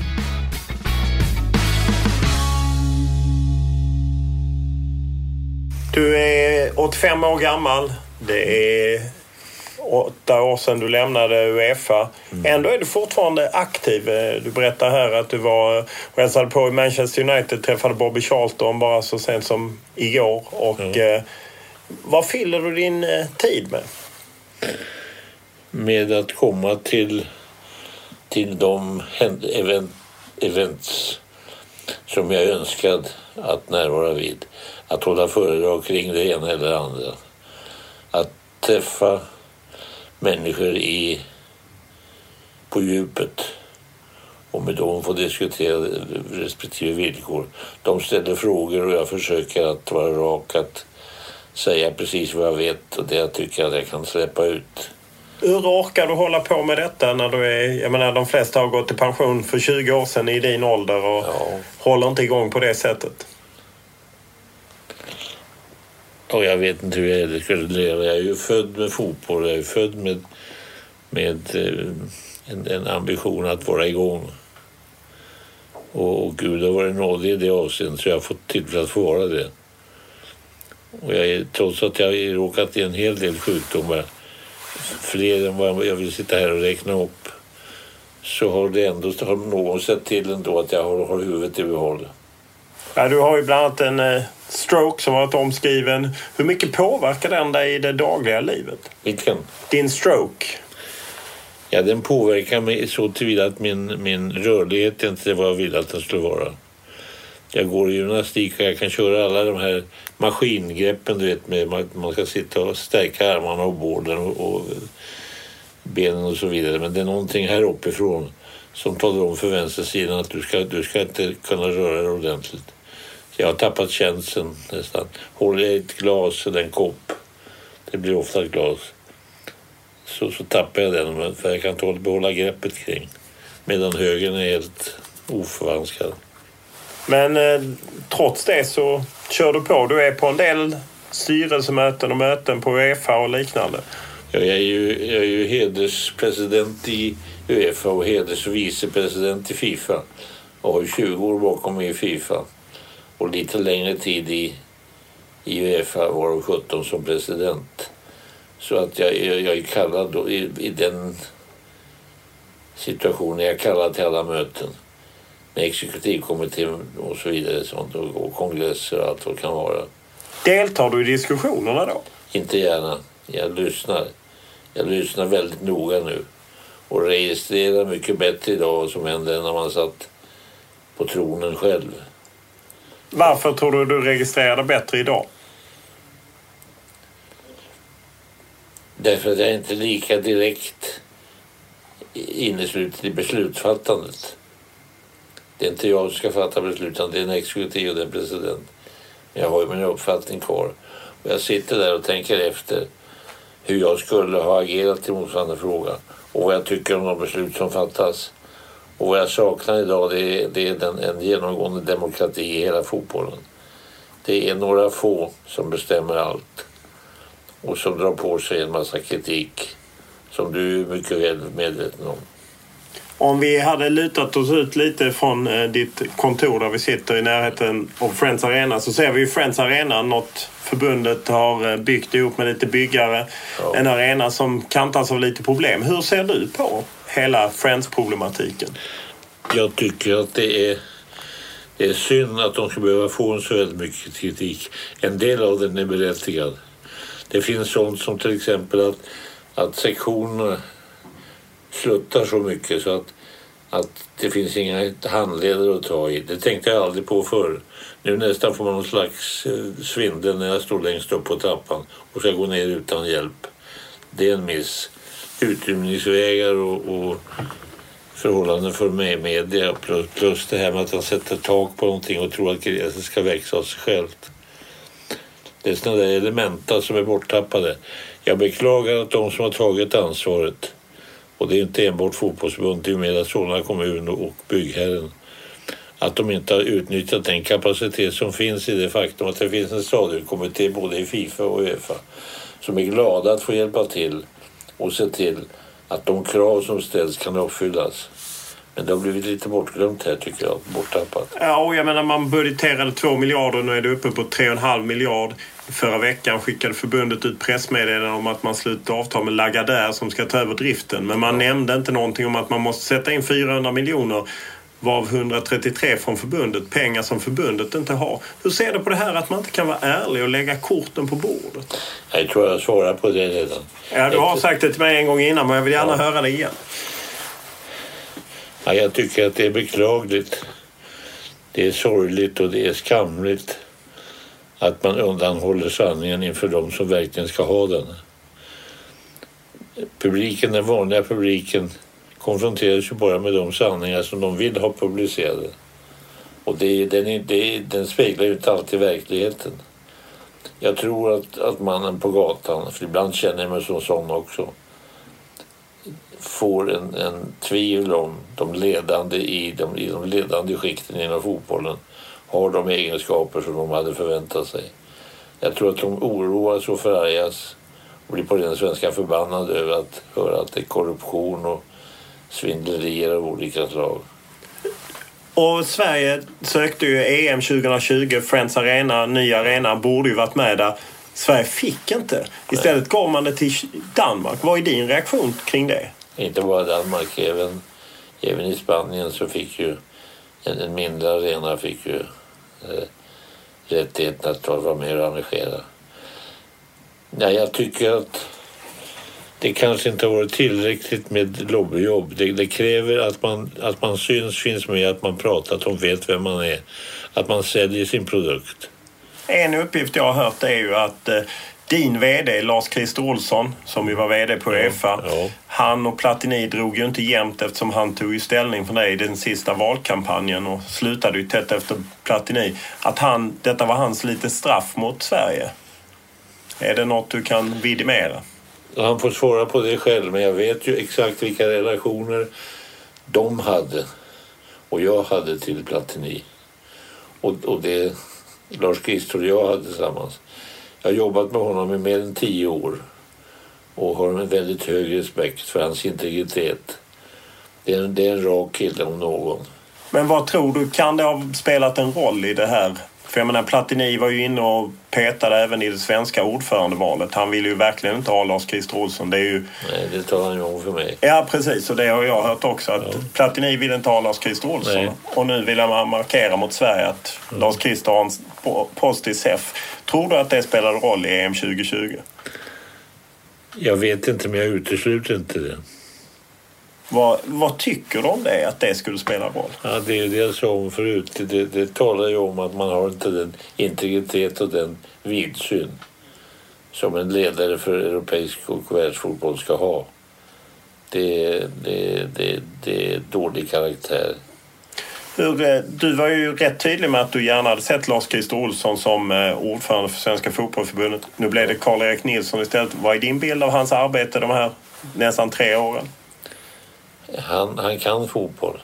Du är åttiofem år gammal. Det är åtta år sedan du lämnade UEFA. Mm. Ändå är du fortfarande aktiv. Du berättar här att du var och hälsade på i Manchester United, träffade Bobby Charlton bara så sent som igår. Och mm. eh, vad fyller du din eh, tid med? Med att komma till, till de event, events som jag önskade att närvara vid. Att hålla föredrag kring det ena eller det andra. Att träffa människor i, på djupet och med dem få diskutera respektive villkor. De ställer frågor och jag försöker att vara rak, att säga precis vad jag vet och det jag tycker att jag kan släppa ut. Hur orkar du hålla på med detta när du är, jag menar de flesta har gått i pension för tjugo år sedan i din ålder och ja. Håller inte igång på det sättet? Och jag vet inte hur jag skulle leva. Jag är ju född med fotboll. Jag är född med, med en, en ambition att vara igång. Och, och Gud har varit nådig i det avseendet så jag har fått tillfälle att få vara det. Och jag är, trots att jag har råkat i en hel del sjukdomar, fler än vad jag vill sitta här och räkna upp, så har det ändå har någon sett till ändå att jag har, har huvudet i behåll. Ja, du har ju bland annat en eh, stroke som varit omskriven. Hur mycket påverkar den dig i det dagliga livet? Vilken? Din stroke. Ja, den påverkar mig så tillvida att min, min rörlighet inte var vad jag ville att den skulle vara. Jag går i gymnastik och jag kan köra alla de här maskingreppen, du vet, med man, man ska sitta och stärka armarna och bålen och, och benen och så vidare. Men det är någonting här uppifrån som talar om för vänstersidan att du ska, du ska inte kunna röra dig ordentligt. Så jag har tappat känseln nästan. Håller jag ett glas eller en kopp, det blir ofta ett glas, så, så tappar jag den, för jag kan inte behålla greppet kring. Medan högen är helt oförvanskad. Men eh, trots det så kör du på. Du är på en del styrelsemöten och möten på UEFA och liknande. Ja, jag är ju, jag är ju hederspresident i UEFA och heders- och vicepresident i FIFA. Och har tjugo år bakom mig i FIFA. Och lite längre tid i, i UEFA var sjutton som president. Så att jag, jag, jag är kallad då, i, i den situationen. Jag är kallad till alla möten. Med exekutivkommittén och så vidare. Sånt, och, och kongresser och allt vad det kan vara. Deltar du i diskussionerna då? Inte gärna. Jag lyssnar. Jag lyssnar väldigt noga nu. Och registrerar mycket bättre idag som hände när man satt på tronen själv. Varför tror du du registrerar bättre idag? Därför att jag inte är lika direkt inneslutet i beslutsfattandet. Det är inte jag som ska fatta besluten, det är en exekutiv och en president. Men jag har ju min uppfattning kvar. Och jag sitter där och tänker efter hur jag skulle ha agerat i motsvarande fråga. Och vad jag tycker om de beslut som fattas. Och vad jag saknar idag det är, det är den, en genomgående demokrati i hela fotbollen. Det är några få som bestämmer allt och som drar på sig en massa kritik som du är mycket väl medveten om. Om vi hade lutat oss ut lite från eh, ditt kontor där vi sitter i närheten av Friends Arena, så ser vi ju Friends Arena, något förbundet har byggt ihop med lite byggare. Ja. En arena som kantas av lite problem. Hur ser du på hela Friends-problematiken? Jag tycker att det är, det är synd att de ska behöva få en så väldigt mycket kritik. En del av den är berättigad. Det finns sånt som till exempel att, att sektionerna sluttar så mycket så att, att det finns inga handledare att ta i. Det tänkte jag aldrig på förr. Nu nästan får man någon slags svindel när jag står längst upp på trappan och ska gå ner utan hjälp. Det är en miss. Utrymningsvägar och, och förhållanden för mig media plus, plus det här med att han sätter tak på någonting och tror att gräset ska växa av sig självt. Det är sådana där elementa som är borttappade. Jag beklagar att de som har tagit ansvaret, och det är inte enbart fotbollsförbundet, det är med Solna kommun och byggherren, att de inte har utnyttjat den kapacitet som finns i det faktum att det finns en stadionkommitté både i FIFA och UEFA som är glada att få hjälpa till och se till att de krav som ställs kan uppfyllas. Men det har blivit lite bortglömt här tycker jag, borttappat. Ja, och jag menar man budgeterade två miljarder, nu är det uppe på tre och en halv miljard. Förra veckan skickade förbundet ut pressmeddelande om att man slutar avtal med Lagardère som ska ta över driften. Men man nämnde inte någonting om att man måste sätta in fyrahundra miljoner varav hundratrettiotre från förbundet, pengar som förbundet inte har. Hur ser du på det här att man inte kan vara ärlig och lägga korten på bordet? Jag tror jag svarar på det redan. Ja, du har sagt det till mig en gång innan, men jag vill gärna ja. höra det igen. Ja, jag tycker att det är beklagligt. Det är sorgligt och det är skamligt att man undanhåller sanningen inför de som verkligen ska ha den. Publiken, den vanliga publiken, konfronteras ju bara med de sanningar som de vill ha publicerade. Och det, den, det, den speglar ju inte alltid verkligheten. Jag tror att, att mannen på gatan, för ibland känner jag mig som sån också, får en, en tvivel om de ledande i de, i de ledande skikten inom fotbollen har de egenskaper som de hade förväntat sig. Jag tror att de oroas och förargas och blir på den svenska förbannade över att höra att det är korruption och svindlerier av olika slag. Och Sverige sökte ju E M tjugohundratjugo, Friends Arena, ny arena, borde ju varit med där. Sverige fick inte. Istället gav man det till Danmark. Vad är din reaktion kring det? Inte bara Danmark, även, även i Spanien så fick ju en, en mindre arena fick ju eh, rättigheten att vara med och arrangera. Ja, jag tycker att det kanske inte har varit tillräckligt med lobbyjobb. Det, det kräver att man, att man syns, finns med, att man pratar, att de vet vem man är. Att man säljer sin produkt. En uppgift jag har hört är ju att eh, din vd Lars-Christer Olsson, som ju var vd på UEFA, ja, ja. han och Platini drog ju inte jämnt eftersom han tog ju ställning för det i den sista valkampanjen och slutade ju tätt efter Platini. Att han, detta var hans lite straff mot Sverige. Är det något du kan vidimera? Han får svara på det själv, men jag vet ju exakt vilka relationer de hade och jag hade till Platini. Och, och det Lars-Christer och jag hade tillsammans. Jag har jobbat med honom i mer än tio år och har en väldigt hög respekt för hans integritet. Det är en, det är en rak kille om någon. Men vad tror du, kan det ha spelat en roll i det här? För jag menar, Platini var ju inne och petade även i det svenska ordförandevalet. Han ville ju verkligen inte ha Lars-Christer Olsson. Det är ju... Nej, det tar han ju om för mig. Ja, precis. Och det har jag hört också. Att ja. Platini vill inte ha Lars-Christer Olsson. Nej. Och nu vill man markera mot Sverige att mm. Lars-Christer har en post i S E F. Tror du att det spelar roll i E M tjugohundratjugo? Jag vet inte, men jag utesluter inte det. Vad, vad tycker du om det, att det skulle spela roll? Ja, det är det jag sa om förut. Det, det talar ju om att man har inte den integritet och den vidsyn som en ledare för europeisk och världsfotboll ska ha. Det, det, det, det är dålig karaktär. Hur, du var ju rätt tydlig med att du gärna hade sett Lars-Christer Olsson som ordförande för Svenska fotbollförbundet. Nu blev det Karl-Erik Nilsson istället. Vad är din bild av hans arbete de här nästan tre åren? Han, han kan fotboll.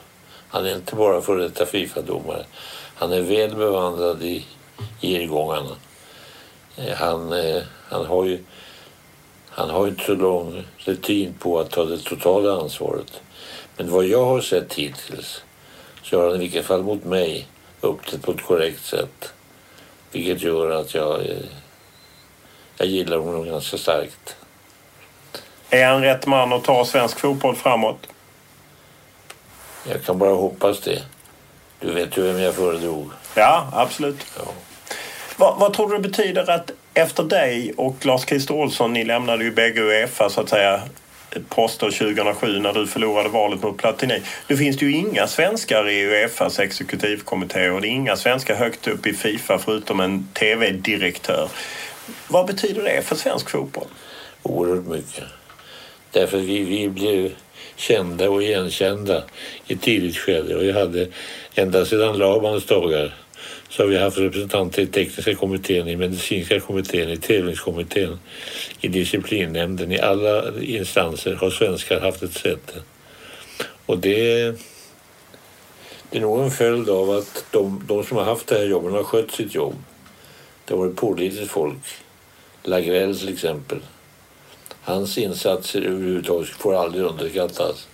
Han är inte bara för detta FIFA-domare. Han är väl bevandrad i irrgångarna. Han, han har ju han har inte så lång rutin på att ta det totala ansvaret. Men vad jag har sett hittills så har han i vilket fall mot mig uppträtt på ett korrekt sätt. Vilket gör att jag, jag gillar honom ganska starkt. Är han rätt man att ta svensk fotboll framåt? Jag kan bara hoppas det. Du vet ju vem jag föredrog. Ja, absolut. Ja. Vad, vad tror du det betyder att efter dig och Lars-Christer Olsson, ni lämnade ju bägge UEFA så att säga poster tjugohundrasju när du förlorade valet mot Platini. Nu finns det ju inga svenskar i UEFAs exekutivkommitté och det är inga svenskar högt upp i FIFA förutom en tv-direktör. Vad betyder det för svensk fotboll? Oerhört mycket. Därför att vi, vi blev kända och igenkända i tidigt skede. Och jag hade ända sedan Labans dagar så har vi haft representanter i tekniska kommittén, i medicinska kommittén, i tävlingskommittén, i disciplinnämnden. I alla instanser har svenskar haft ett sätt. Och det, det är nog en följd av att de, de som har haft det här jobben har skött sitt jobb. Det har varit pålitligt folk. Lagrell till exempel. Hans insatser överhuvudtaget får aldrig underskattas.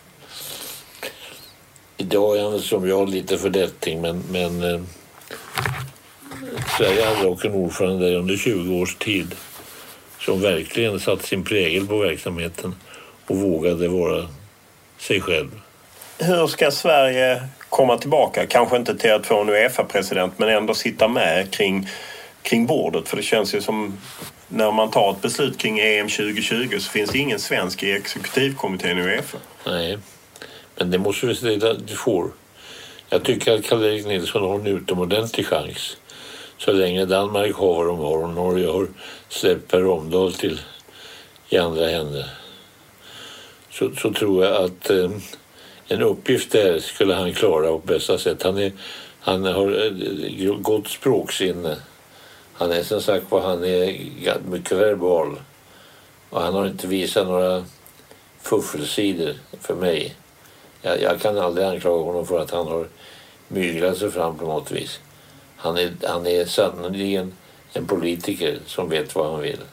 Idag är han som jag lite fördätting, men, men eh, Sverige hade också en ordförande där under tjugo års tid som verkligen satt sin prägel på verksamheten och vågade vara sig själv. Hur ska Sverige komma tillbaka? Kanske inte till att få en UEFA-president men ändå sitta med kring, kring bordet, för det känns ju som när man tar ett beslut kring E M tjugo tjugo så finns det ingen svensk i exekutivkommittén i UEFA. Nej, men det måste vi säga att du får. Jag tycker att Karl-Erik Nilsson har en utomordentlig chans. Så länge Danmark har vad de har och Norge har släppt Per Romdahl till i andra händer. Så, så tror jag att eh, en uppgift där skulle han klara på bästa sätt. Han, är, han har eh, gott språksinne. Han är som sagt vad han är mycket verbal. Och han har inte visat några fuffelsidor för mig. Jag, jag kan aldrig anklaga honom för att han har myglat sig fram på något vis. Han är, han är sannoliken en politiker som vet vad han vill.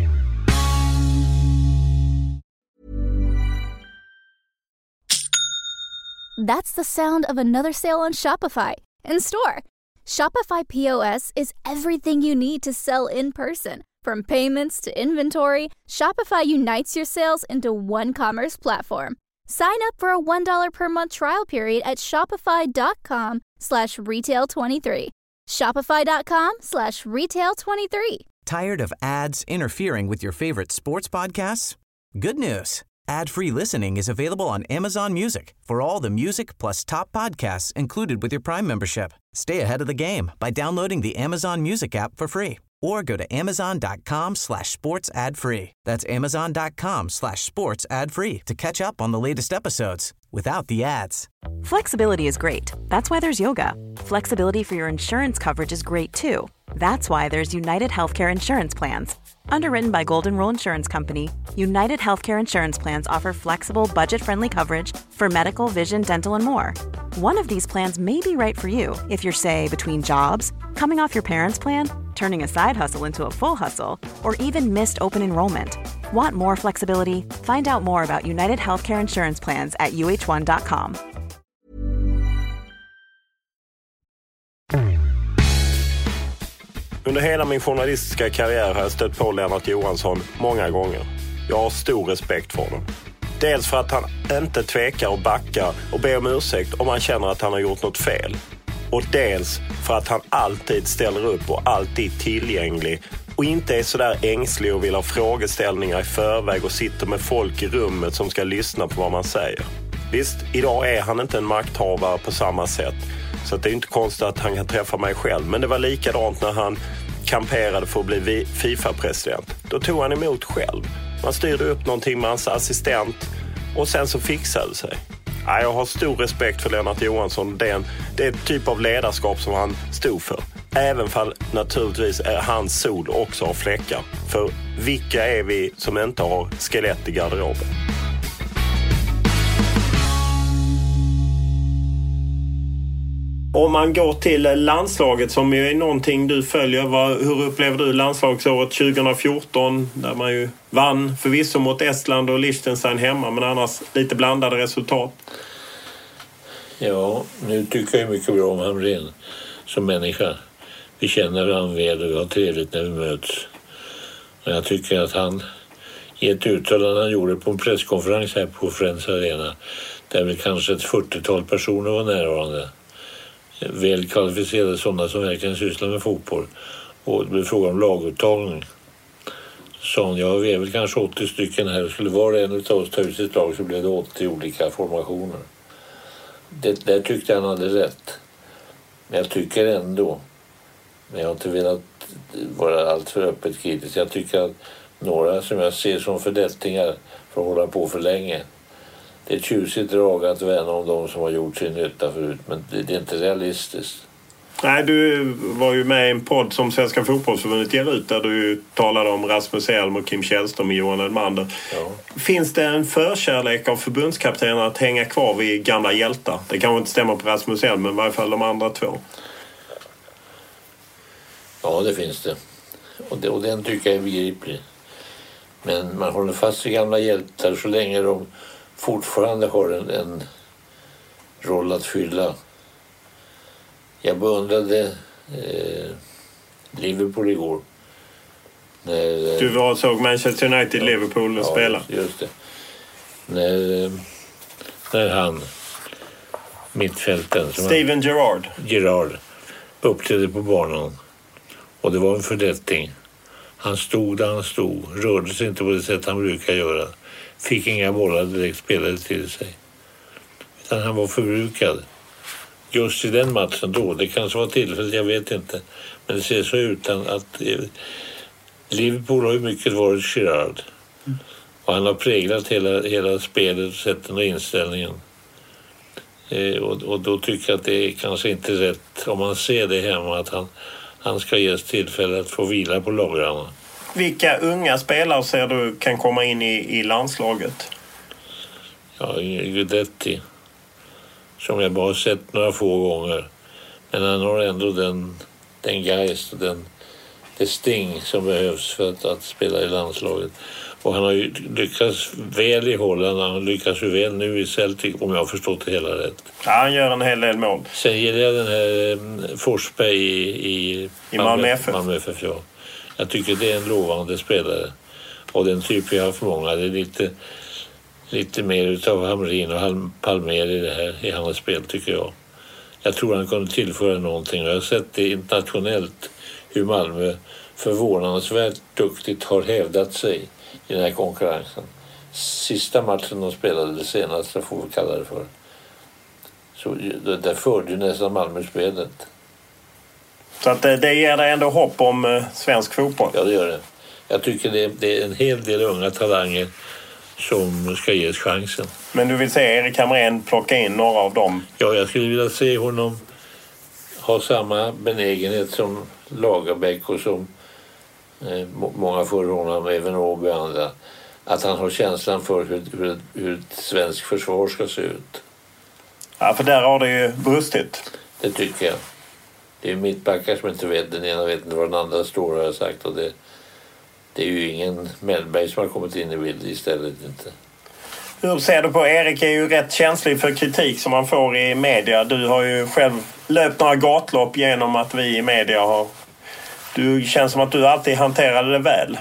That's the sound of another sale on Shopify in store. Shopify P O S is everything you need to sell in person. From payments to inventory, Shopify unites your sales into one commerce platform. Sign up for a one dollar per month trial period at shopify.com slash retail 23. Shopify.com slash retail 23. Tired of ads interfering with your favorite sports podcasts? Good news. Ad-free listening is available on Amazon Music for all the music plus top podcasts included with your Prime membership. Stay ahead of the game by downloading the Amazon Music app for free or go to amazon.com slash sports ad free. That's amazon.com slash sports ad free to catch up on the latest episodes without the ads. Flexibility is great. That's why there's yoga. Flexibility for your insurance coverage is great too. That's why there's United Healthcare Insurance Plans. Underwritten by Golden Rule Insurance Company, United Healthcare Insurance Plans offer flexible, budget-friendly coverage for medical, vision, dental, and more. One of these plans may be right for you if you're, say, between jobs, coming off your parents' plan, turning a side hustle into a full hustle, or even missed open enrollment. Want more flexibility? Find out more about United Healthcare Insurance Plans at u h one dot com. Under hela min journalistiska karriär har jag stött på Lennart Johansson många gånger. Jag har stor respekt för honom. Dels för att han inte tvekar och backar och ber om ursäkt om han känner att han har gjort något fel. Och dels för att han alltid ställer upp och alltid är tillgänglig och inte är så där ängslig och vill ha frågeställningar i förväg och sitter med folk i rummet som ska lyssna på vad man säger. Visst, idag är han inte en makthavare på samma sätt. Så det är inte konstigt att han kan träffa mig själv. Men det var likadant när han kamperade för att bli FIFA-president. Då tog han emot själv. Man styrde upp någonting med hans assistent och sen så fixade det sig. Ja, jag har stor respekt för Lennart Johansson. Det är, en, det är ett typ av ledarskap som han stod för. Även fall naturligtvis är hans sol också har fläckar. För vilka är vi som inte har skelett i garderoben? Om man går till landslaget som ju är någonting du följer, vad, hur upplever du landslagsåret tjugo fjorton där man ju vann förvisso mot Estland och Liechtenstein hemma men annars lite blandade resultat? Ja, nu tycker jag mycket bra om Hamrén som människa. Vi känner varandra väl och vi har trevligt när vi möts. Och jag tycker att han i ett uttalande han gjorde på en presskonferens här på Friends Arena där väl kanske ett fyrtiotal personer var närvarande. Väl kvalificerade sådana som verkligen sysslar med fotboll. Och det blev fråga om laguttagning. Så han, ja, vi är väl kanske åttio stycken här. Skulle vara en av oss ta ut sitt lag så blev det åttio olika formationer. Det där tyckte jag han hade rätt. Men jag tycker ändå, men jag har inte velat vara allt för öppet kritisk. Jag tycker att några som jag ser som fördättingar får hålla på för länge. Det är ett tjusigt drag att värna om de som har gjort sin nytta förut, men det är inte realistiskt. Nej, du var ju med i en podd som Svenska fotbollsförbundet ger ut där du talade om Rasmus Elm och Kim Källström och Johan Elmander. Ja. Finns det en förkärlek av förbundskaptenen att hänga kvar vid gamla hjältar? Det kanske inte stämmer på Rasmus Elm, men i varje fall de andra två. Ja, det finns det. Och, det, och den tycker jag är begriplig. Men man håller fast vid gamla hjältar så länge de fortfarande har en, en roll att fylla. Jag beundrade eh, Liverpool igår. När, du var såg Manchester United ja, Liverpool och ja, spela. Just det. När, när han, mittfälten. Steven han, Gerrard. Gerrard uppträdde på banan. Och det var en fördätting. Han stod där han stod. Rörde sig inte på det sätt han brukar göra. Fick inga bollar direkt spelade till sig. Utan han var förbrukad. Just i den matchen då. Det kanske var tillfället, jag vet inte. Men det ser så ut att eh, Liverpool har ju mycket varit Gerrard. Mm. Och han har präglat hela, hela spelet, sätten och inställningen. Eh, och, och då tycker jag att det är kanske inte rätt om man ser det hemma att han, han ska ges tillfälle att få vila på lagrarna. Vilka unga spelare ser du kan komma in i, i landslaget? Ja, Guidetti. Som jag bara sett några få gånger. Men han har ändå den, den geist och den, det sting som behövs för att, att spela i landslaget. Och han har ju lyckats väl i Holland. Han lyckas ju väl nu i Celtic, om jag har förstått det hela rätt. Ja, han gör en hel del mål. Sen gillar jag den här Forsberg i, i, I Malmö F F. Malmö F F, ja. Jag tycker det är en lovande spelare. Och den typ jag har för många. Det är lite... Lite mer utav Hamrin och Palmer i det här i hans spel tycker jag. Jag tror han kunde tillföra någonting. Jag har sett det internationellt hur Malmö förvånansvärt duktigt har hävdat sig i den här konkurrensen. Sista matchen de spelade, det senaste får vi kalla det för. Så där förde ju nästan Malmö-spelet. Så att det, det ger dig ändå hopp om eh, svensk fotboll? Ja, det gör det. Jag tycker det, det är en hel del unga talanger som ska ges chansen. Men du vill se Erik Hamrén plocka in några av dem? Ja, jag skulle vilja se honom ha samma benägenhet som Lagerbäck och som eh, många förra honom, även Åby och andra. Att han har känslan för hur, hur, hur ett svensk försvar ska se ut. Ja, för där har det ju brustit. Det tycker jag. Det är mittbackar som inte vet. Den ena vet inte vad den andra står, har jag sagt. Och det Det är ju ingen Mellberg som har kommit in i bild istället inte. Hur ser du på Erik? Är ju rätt känslig för kritik som man får i media. Du har ju själv löpt några gatlopp genom att vi i media har... Du känns som att du alltid hanterade det väl.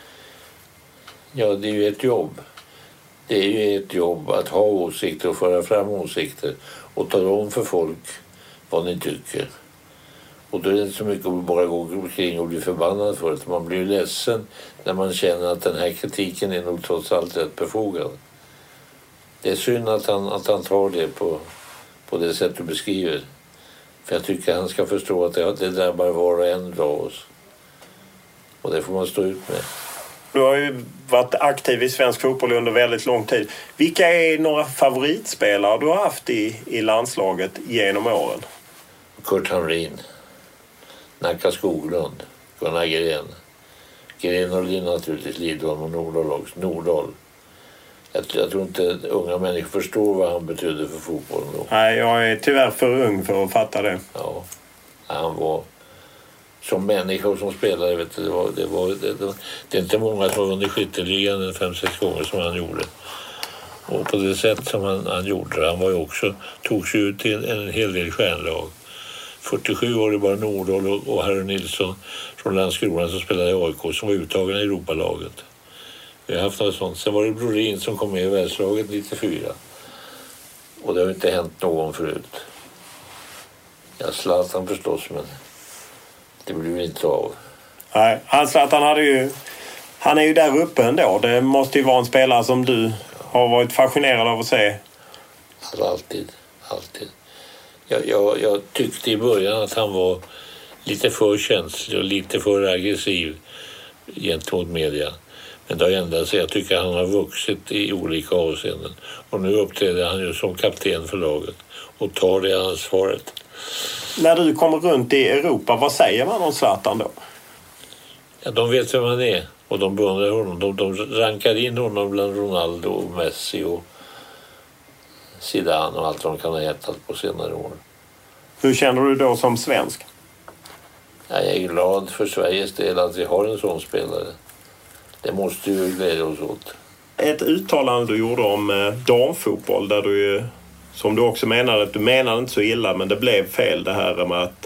Ja, det är ju ett jobb. Det är ju ett jobb att ha åsikter och föra fram åsikter. Och tala om för folk vad ni tycker. Och då är det inte så mycket att bara gå omkring och bli förbannad för det. Man blir ju ledsen när man känner att den här kritiken är nog trots allt rätt befogad. Det är synd att han, att han tar det på, på det sätt du beskriver. För jag tycker att han ska förstå att det, det drabbar var och en av oss. Och det får man stå ut med. Du har ju varit aktiv i svensk fotboll under väldigt lång tid. Vilka är några favoritspelare du har haft i, i landslaget genom åren? Kurt Hamrin. Nacka Skoglund, Gunnar Gren. Gren och Lin naturligtvis, Lidholm och Nordahl också. Nordahl. Jag, jag tror inte att unga människor förstår vad han betydde för fotbollen då. Nej, jag är tyvärr för ung för att fatta det. Ja, han var som människa och som spelare, vet du, det, var, det, var, det, det, det är inte många som har vunnit skytteligan fem, sex gånger som han gjorde. Och på det sätt som han, han gjorde, han var ju också, tog sig ut till en, en hel del stjärnlag. fyrtiosju var det bara Nordahl och, och Harry Nilsson från Landskrona som spelade i A I K som var uttagen i Europalaget. Vi har haft något sånt. Sen var det Brorin som kom med i världslaget nittiofyra. Och det har inte hänt någon förut. Jag Zlatan förstås, men det blev inte av. Nej, han Zlatan hade ju... Han är ju där uppe ändå. Det måste ju vara en spelare som du har varit fascinerad av att se. Alltså alltid, alltid. Jag, jag, jag tyckte i början att han var lite för känslig och lite för aggressiv gentemot media. Men det har ändrat sig. Jag tycker att han har vuxit i olika avseenden. Och nu uppträder han ju som kapten för laget och tar det ansvaret. När du kommer runt i Europa, vad säger man om Zlatan då? Ja, de vet vem han är och de beundrar honom. De, de rankar in honom bland Ronaldo och Messi och Zidane och allt de kan ha hetat på senare år. Hur känner du då som svensk? Ja, jag är glad för Sveriges del att vi har en sån spelare. Det måste ju glädja oss åt. Ett uttalande du gjorde om eh, damfotboll där du ju, som du också menade, att du menade inte så illa men det blev fel det här med att,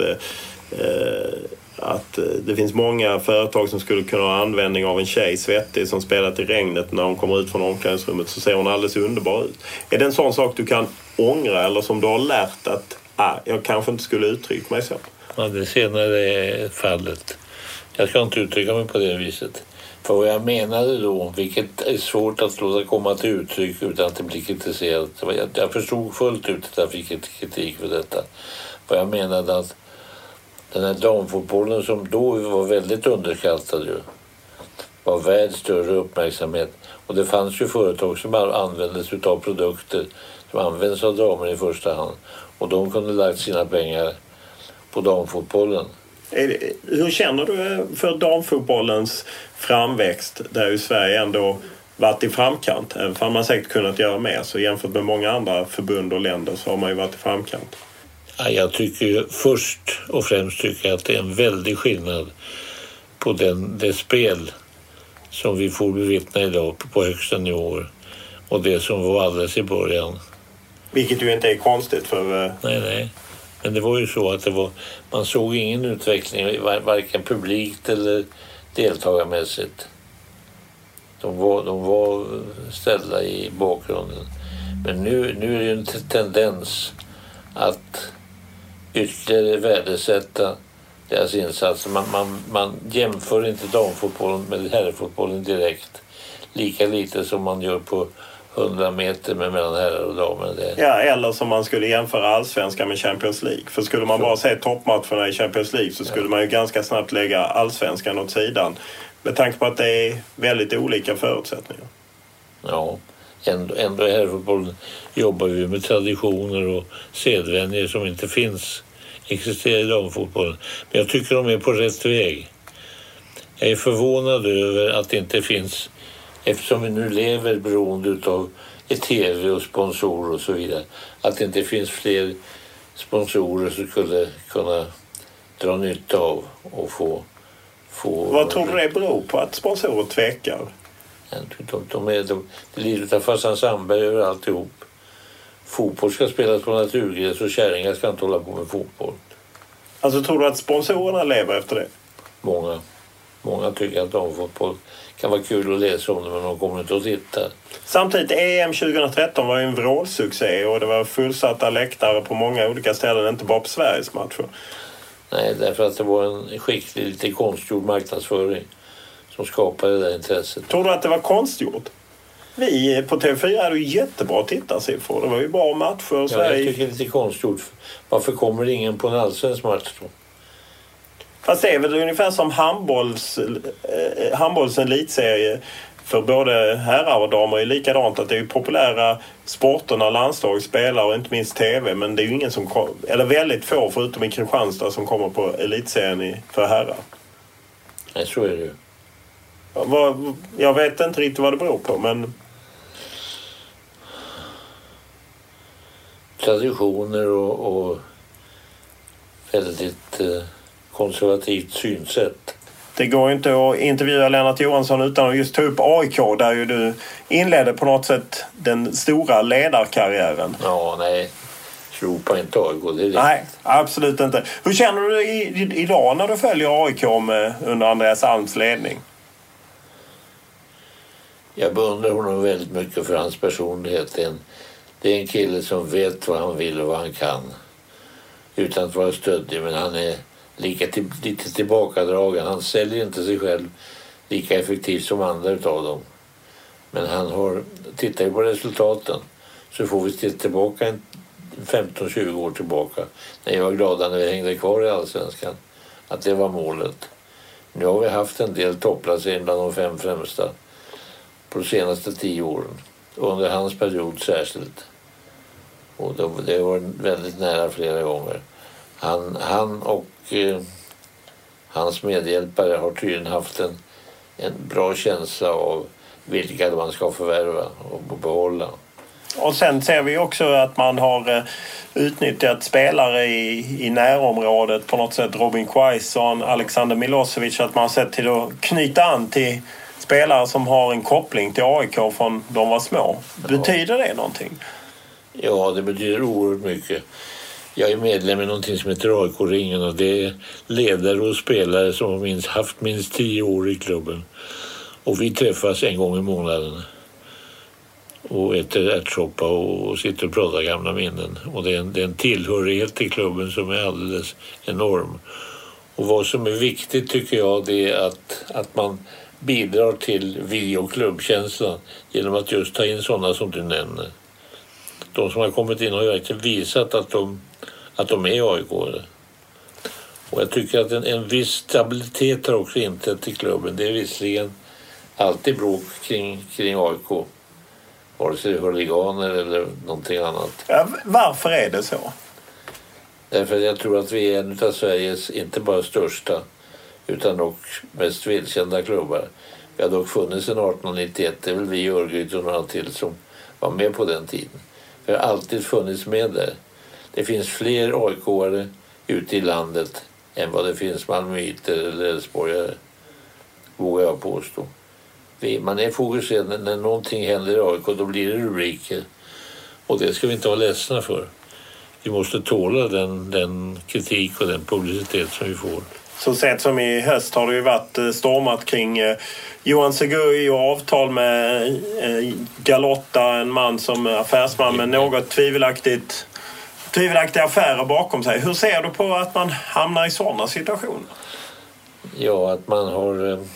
eh, att det finns många företag som skulle kunna ha användning av en tjej svettig som spelat i regnet när hon kommer ut från omklädningsrummet så ser hon alldeles underbar ut. Är det en sån sak du kan ångra eller som du har lärt att ah, jag kanske inte skulle uttrycka mig så? Ja, det senare är fallet. Jag ska inte uttrycka mig på det viset. För vad jag menade då, vilket är svårt att låta komma till uttryck utan att det blir kritiserat. Jag, jag förstod fullt ut att jag fick kritik för detta. Vad jag menade att den här damfotbollen som då var väldigt underskattad ju, var värd större uppmärksamhet. Och det fanns ju företag som användes av produkter som används av damer i första hand. Och de kunde lagt sina pengar på damfotbollen. Hur känner du för damfotbollens framväxt där ju Sverige ändå varit i framkant? Även om man säkert kunnat göra mer så jämfört med många andra förbund och länder så har man ju varit i framkant. Ja, jag tycker ju först och främst tycker jag att det är en väldig skillnad på den, det spel som vi får bevittna idag på högsta nivåer och det som var alldeles i början. Vilket ju inte är konstigt för... Nej, nej. Men det var ju så att det var, man såg ingen utveckling, varken publikt eller deltagarmässigt. De var, de var ställda i bakgrunden. Men nu, nu är det ju en tendens att ytterligare värdesätta deras insatser. Man, man, man jämför inte damfotbollen med herrfotbollen direkt. Lika lite som man gör på hundra meter med mellan herrar och damer. Det. Ja, eller som man skulle jämföra allsvenskan med Champions League. För skulle man bara se toppmatcherna i Champions League så skulle ja. man ju ganska snabbt lägga allsvenskan åt sidan. Med tanke på att det är väldigt olika förutsättningar. Ja, ändå, ändå i herrfotbollen jobbar vi med traditioner och sedvänjer som inte finns, existerar i damfotbollen. Men jag tycker de är på rätt väg. Jag är förvånad över att det inte finns, eftersom vi nu lever beroende av tv och sponsorer och så vidare, att det inte finns fler sponsorer som skulle kunna dra nytta av och få... få Vad tror du det beror på att sponsorer tvekar? De, de är, de, det livet av Fassan Sandberg över alltihop. Fotboll ska spelas på naturgräs och kärringar ska inte hålla på med fotboll. Alltså tror du att sponsorerna lever efter det? Många. Många tycker att damfotboll kan vara kul att läsa om det, men de kommer inte att titta. Samtidigt, E M tjugohundratretton var ju en vrålsuccé och det var fullsatta läktare på många olika ställen, inte bara på Sveriges matcher. Nej, därför att det var en skicklig, lite konstgjord marknadsföring som skapade det där intresset. Tror du att det var konstgjort? Vi på T V fyra hade ju jättebra tittarsiffror. Det var ju bra matcher. Och ja, jag tycker det är lite konstgjort. Varför kommer ingen på en allsvensk match då? Fast det är väl ungefär som handbolls, eh, handbolls elitserie för både herrar och damer är likadant att det är populära sporterna landslag spelar och inte minst tv, men det är ju ingen som kom, eller väldigt få förutom i Kristianstad som kommer på elitserien i, för herrar. Nej, så är det ju. Jag vet inte riktigt vad det beror på, men... traditioner och, och väldigt eh, konservativt synsätt. Det går inte att intervjua Lennart Johansson utan att just ta upp A I K där ju du inledde på något sätt den stora ledarkarriären. Ja, nej. Ropa inte A I K, det är det. Nej, absolut inte. Hur känner du dig i, i, idag när du följer A I K med, under Andreas Alms ledning? Jag beundrar honom väldigt mycket för hans personlighet. Det är en, det är en kille som vet vad han vill och vad han kan. Utan att vara stöddig, men han är lika till, lite tillbakadragen. Han säljer inte sig själv lika effektivt som andra utav dem. Men han har, tittar ju på resultaten så får vi titta tillbaka en femton tjugo år tillbaka. När jag var glada när vi hängde kvar i Allsvenskan. Att det var målet. Nu har vi haft en del topplaceringar bland de fem främsta på de senaste tio åren. Under hans period särskilt. Och det var väldigt nära flera gånger. Han, han och eh, hans medhjälpare har tydligen haft en, en bra känsla av vilka man ska förvärva och behålla. Och sen ser vi också att man har utnyttjat spelare i, i närområdet på något sätt. Robin Quaison, Alexander Milosevic, att man har sett till att knyta an till spelare som har en koppling till A I K från de var små. Betyder det någonting? Ja, det betyder oerhört mycket. Jag är medlem i någonting som heter A I K-ringen och det är ledare och spelare som har minst, haft minst tio år i klubben. Och vi träffas en gång i månaden och äter ärtsoppa och sitter och pratar gamla minnen. Och det är, en, det är en tillhörighet till klubben som är alldeles enorm. Och vad som är viktigt tycker jag det är att, att man bidrar till vi- och klubbkänslan genom att just ta in sådana som du nämner. De som har kommit in har ju verkligen visat att de, att de är A I K-are. Och jag tycker att en, en viss stabilitet har också inträtt till klubben. Det är visserligen alltid bråk kring, kring A I K. Vare sig det är huliganer eller någonting annat. Ja, varför är det så? Därför att jag tror att vi är en av Sveriges inte bara största utan också mest välkända klubbar. Vi har dock funnits sedan arton nittioett. Det är väl vi, Örgryte och några till som var med på den tiden. Vi har alltid funnits med där. Det finns fler A I K-are ute i landet än vad det finns malmöiter eller älvsborgare, vågar jag påstå. Vi, man är fokuserad när, när någonting händer i A I K, då blir det rubriker. Och det ska vi inte vara ledsna för. Vi måste tåla den, den kritik och den publicitet som vi får. Så sett som i höst har det ju varit stormat kring eh, Johan Seguy och avtal med eh, Galotta, en man som är affärsman med något tvivelaktigt, tvivelaktiga affärer bakom sig. Hur ser du på att man hamnar i sådana situationer? Ja, att man har eh,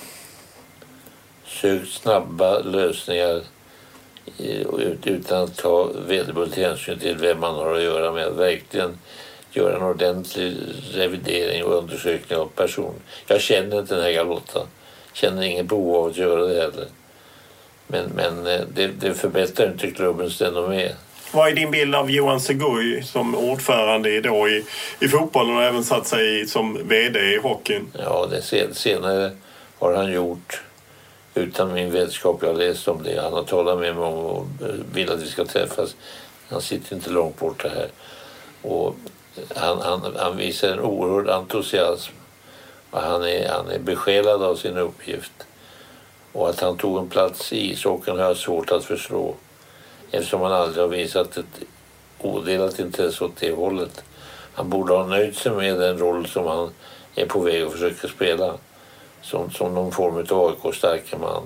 sökt snabba lösningar eh, utan att ta vederbörligt hänsyn till vem man har att göra med. Verkligen göra en ordentlig revidering och undersökning av person. Jag känner inte den här Galotta. Känner ingen behov av att göra det heller. Men, men det, det förbättrar inte klubbens renommé. Vad är din bild av Johan Seguy som ordförande idag i, i fotbollen och även satt sig som vd i hockeyn? Ja, det senare har han gjort utan min vetskap. Jag har läst om det. Han har talat med mig om och vill att vi ska träffas. Han sitter inte långt bort här. Och Han, han, han visar en oerhörd entusiasm och han är, han är besjälad av sin uppgift. Och att han tog en plats i ishockeyn har jag svårt att förstå eftersom han aldrig har visat ett odelat intresse åt det hållet. Han borde ha nöjt sig med den roll som han är på väg att försöka spela som, som någon form av A I K-starka man.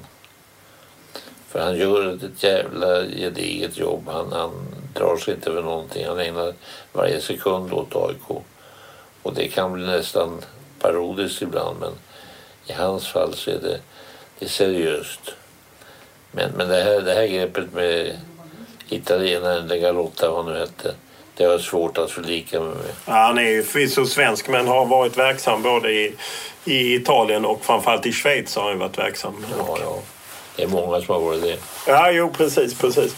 För han gör ett jävla gediget jobb. Han, han drar sig inte över någonting. Han ägnar varje sekund åt A I K. Och det kan bli nästan parodiskt ibland. Men i hans fall så är det, det är seriöst. Men, men det, här, det här greppet med italienaren eller Galotta, vad han nu hette, det har svårt att förlika med mig. Ja, han är ju förvisso svensk men har varit verksam både i, i Italien och framförallt i Schweiz har han varit verksam. Ja, ja. Det är många som har varit det. Ja, jo, precis, precis.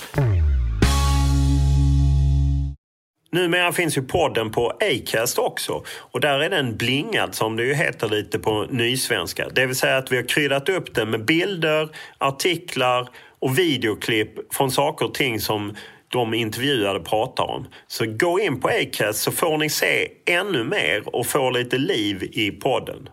Numera finns ju podden på Acast också. Och där är den blingad som det ju heter lite på nysvenska. Det vill säga att vi har kryddat upp den med bilder, artiklar och videoklipp från saker och ting som de intervjuade pratar om. Så gå in på Acast så får ni se ännu mer och få lite liv i podden.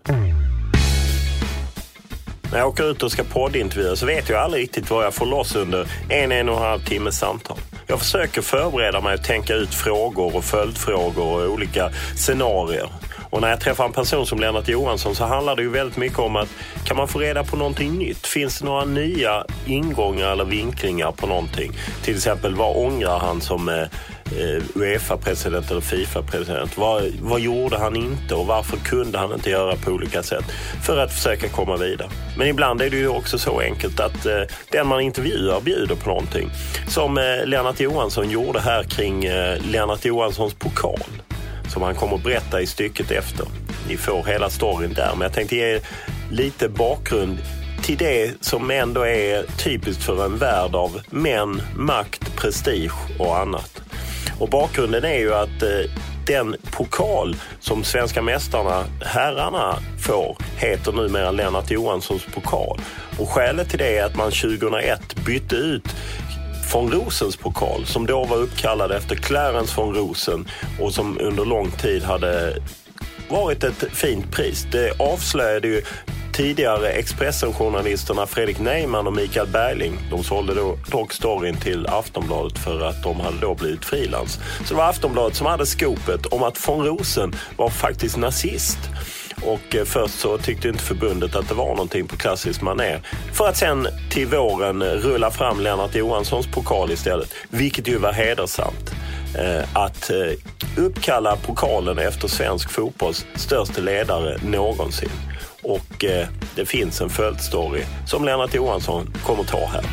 När jag åker ut och ska poddintervjua så vet jag aldrig riktigt vad jag får loss under en, en och en halv timmes samtal. Jag försöker förbereda mig att tänka ut frågor och följdfrågor och olika scenarier. Och när jag träffar en person som Lennart Johansson så handlar det ju väldigt mycket om att kan man få reda på någonting nytt? Finns det några nya ingångar eller vinklingar på någonting? Till exempel, vad ångrar han som eh, UEFA-president eller FIFA-president? Vad, vad gjorde han inte och varför kunde han inte göra på olika sätt för att försöka komma vidare? Men ibland är det ju också så enkelt att eh, den man intervjuar bjuder på någonting. Som eh, Lennart Johansson gjorde här kring eh, Lennart Johanssons pokal. Som han kommer att berätta i stycket efter. Ni får hela storyn där. Men jag tänkte ge lite bakgrund till det som ändå är typiskt för en värld av män, makt, prestige och annat. Och bakgrunden är ju att eh, den pokal som svenska mästarna, herrarna, får heter numera Lennart Johanssons pokal. Och skälet till det är att man tjugohundraett bytte ut von Rosens pokal som då var uppkallad efter Clarence von Rosen och som under lång tid hade varit ett fint pris. Det avslöjade ju tidigare Expressen-journalisterna Fredrik Neyman och Mikael Berling. De sålde då dock storyn till Aftonbladet för att de hade då blivit frilans. Så det var Aftonbladet som hade skopet om att von Rosen var faktiskt nazist. Och först så tyckte inte förbundet att det var någonting på klassisk manér. För att sen till våren rulla fram Lennart Johanssons pokal istället. Vilket ju var hedersamt. Att uppkalla pokalen efter svensk fotbolls största ledare någonsin. Och det finns en följdstory som Lennart Johansson kommer ta här.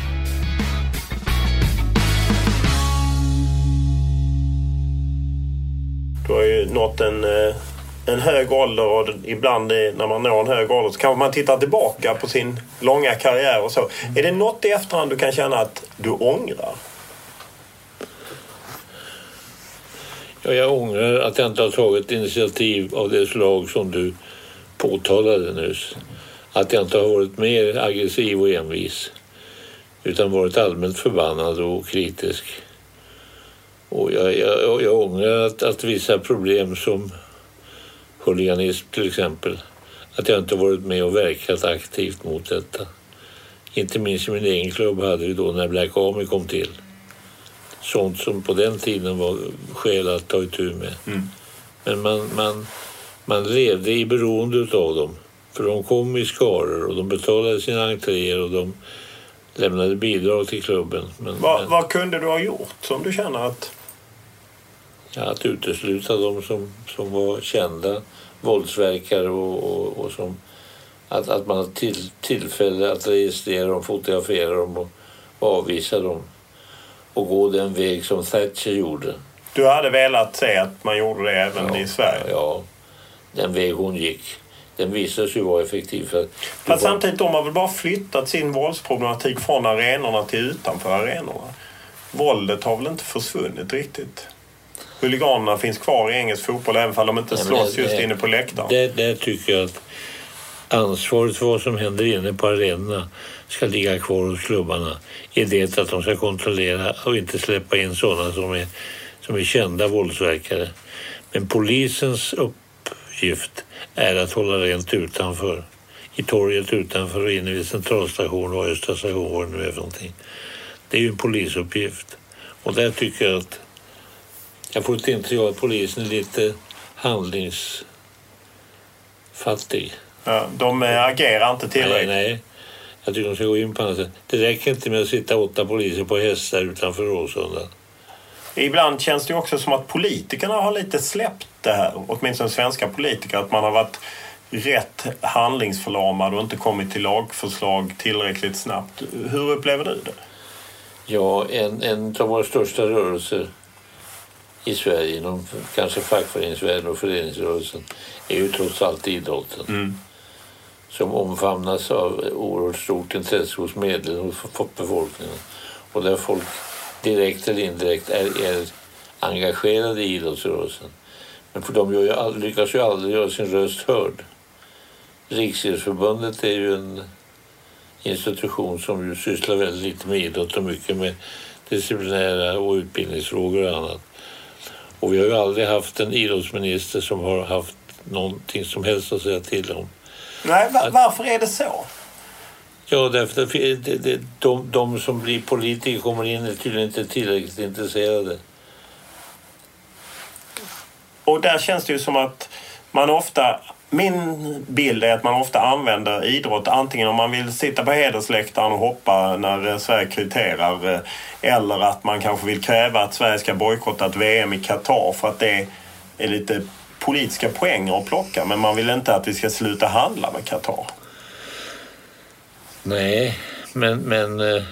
Du har ju nått en... en hög ålder och ibland när man når en hög ålder så kan man titta tillbaka på sin långa karriär och så. Är det något i efterhand du kan känna att du ångrar? Ja, jag ångrar att jag inte har tagit initiativ av det slag som du påtalade nyss. Att jag inte har varit mer aggressiv och envis utan varit allmänt förbannad och kritisk. Och jag, jag, jag ångrar att, att vissa problem som huliganism till exempel, att jag inte varit med och verkat aktivt mot detta. Inte minst i min egen klubb hade vi då när Black Army kom till. Sånt som på den tiden var skäl att ta itu med. Mm. Men man, man, man levde i beroende av dem. För de kom i skaror och de betalade sina entréer och de lämnade bidrag till klubben. Men, vad, men, vad kunde du ha gjort som du känner att... Ja, att utesluta dem som, som var kända våldsverkare och, och, och som att, att man hade till, tillfälle att registrera dem, fotografera dem och, och avvisa dem och gå den väg som Thatcher gjorde. Du hade velat se att man gjorde det även ja, i Sverige? Ja, den väg hon gick. Den visade sig vara effektiv. För Fast var... samtidigt de har väl bara flyttat sin våldsproblematik från arenorna till utanför arenorna. Våldet har väl inte försvunnit riktigt? Huliganerna finns kvar i engelsk fotboll även om de inte Nej, slåss det, just inne på läktaren. Det, det tycker jag att ansvaret för vad som händer inne på arenorna ska ligga kvar hos klubbarna. I det att de ska kontrollera och inte släppa in sådana som är, som är kända våldsverkare. Men polisens uppgift är att hålla rent utanför. I torget utanför och inne vid centralstationen och östra station, vad det nu är för någonting. Det är ju en polisuppgift. Och där tycker jag att jag får ett intryck av att polisen är lite handlingsfattig. Ja, de agerar inte tillräckligt. Nej, nej. Jag tycker de ska gå in på annat sätt. Det räcker inte med att sitta åtta poliser på hästar utanför Råsunda. Ibland känns det också som att politikerna har lite släppt det här. Åtminstone svenska politiker. Att man har varit rätt handlingsförlamad och inte kommit till lagförslag tillräckligt snabbt. Hur upplever du det? Ja, en, en av våra största rörelser i Sverige, inom kanske fackföreningsvärlden och föreningsrörelsen, är ju trots allt idrotten. Mm. Som omfamnas av oerhört stort intresse hos medel och befolkningen. Och där folk direkt eller indirekt är, är engagerade i idrottsrörelsen. Men för de gör ju all, lyckas ju aldrig göra sin röst hörd. Riksidrottsförbundet är ju en institution som ju sysslar väldigt lite med idrott och mycket med disciplinära och utbildningsfrågor och annat. Och vi har ju aldrig haft en idrottsminister som har haft någonting som helst att säga till om. Nej, va- varför är det så? Ja, därför att det, det, de, de som blir politiker kommer in är tydligen inte tillräckligt intresserade. Och där känns det ju som att man ofta... Min bild är att man ofta använder idrott antingen om man vill sitta på hedersläktaren och hoppa när Sverige kvitterar, eller att man kanske vill kräva att Sverige ska bojkotta ett V M i Qatar för att det är lite politiska poänger att plocka, men man vill inte att vi ska sluta handla med Qatar. Nej, men, men eh,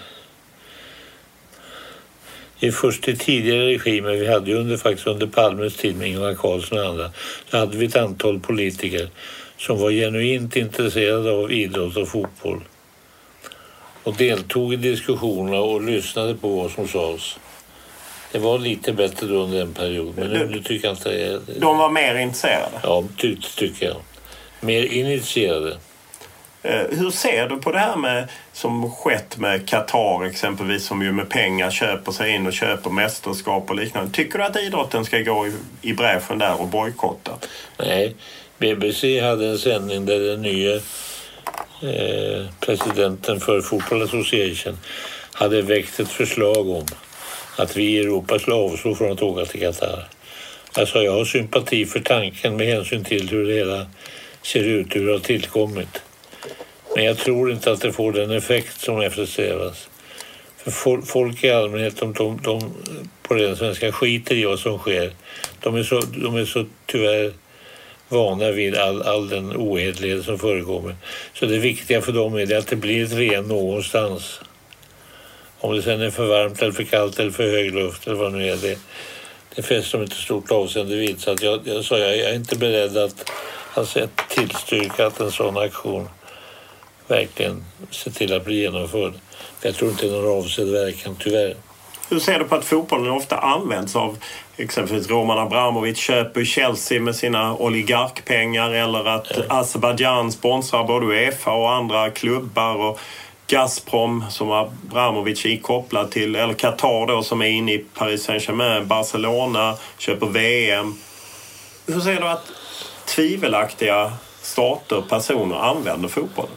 i först i tidigare regimer, vi hade ju under, faktiskt under Palmes tid med Ingvar Carlsson och andra, så hade vi ett antal politiker som var genuint intresserade av idrott och fotboll och deltog i diskussionerna och lyssnade på vad som sades. Det var lite bättre då under en period, men nu, nu tycker jag inte det är... De var mer intresserade? Ja, ty, tycker jag. Mer initierade. Hur ser du på det här med som skett med Qatar exempelvis, som ju med pengar köper sig in och köper mästerskap och liknande? Tycker du att idrotten ska gå i, i bräschen där och bojkotta? Nej, B B C hade en sändning där den nya eh, presidenten för Football Association hade väckt ett förslag om att vi i Europa skulle avstå från att åka till Qatar. Alltså jag har sympati för tanken med hänsyn till hur det hela ser ut, hur det har tillkommit. Men jag tror inte att det får den effekt som eftersträvas. För folk i allmänhet, de, de, de på den svenska skiter i vad som sker. De är så, de är så tyvärr vana vid all, all den ohederlighet som förekommer. Så det viktiga för dem är det att det blir ett ren någonstans. Om det sen är för varmt eller för kallt eller för hög luft eller vad nu är det. Det fäster de inte stort avseende vid. Så att jag, jag sa jag, jag är inte beredd att, att tillstyrka att en sån aktion verkligen se till att bli genomförd. Jag tror inte det är någon avsedd verkan, tyvärr. Hur ser du på att fotbollen ofta används av exempelvis Roman Abramovic köper Chelsea med sina oligarkpengar, eller att ja. Azerbaijan sponsrar både UEFA och andra klubbar, och Gazprom som Abramovic är kopplad till, eller Qatar då som är inne i Paris Saint-Germain, Barcelona köper V M. Hur ser du att tvivelaktiga stater, personer använder fotbollen?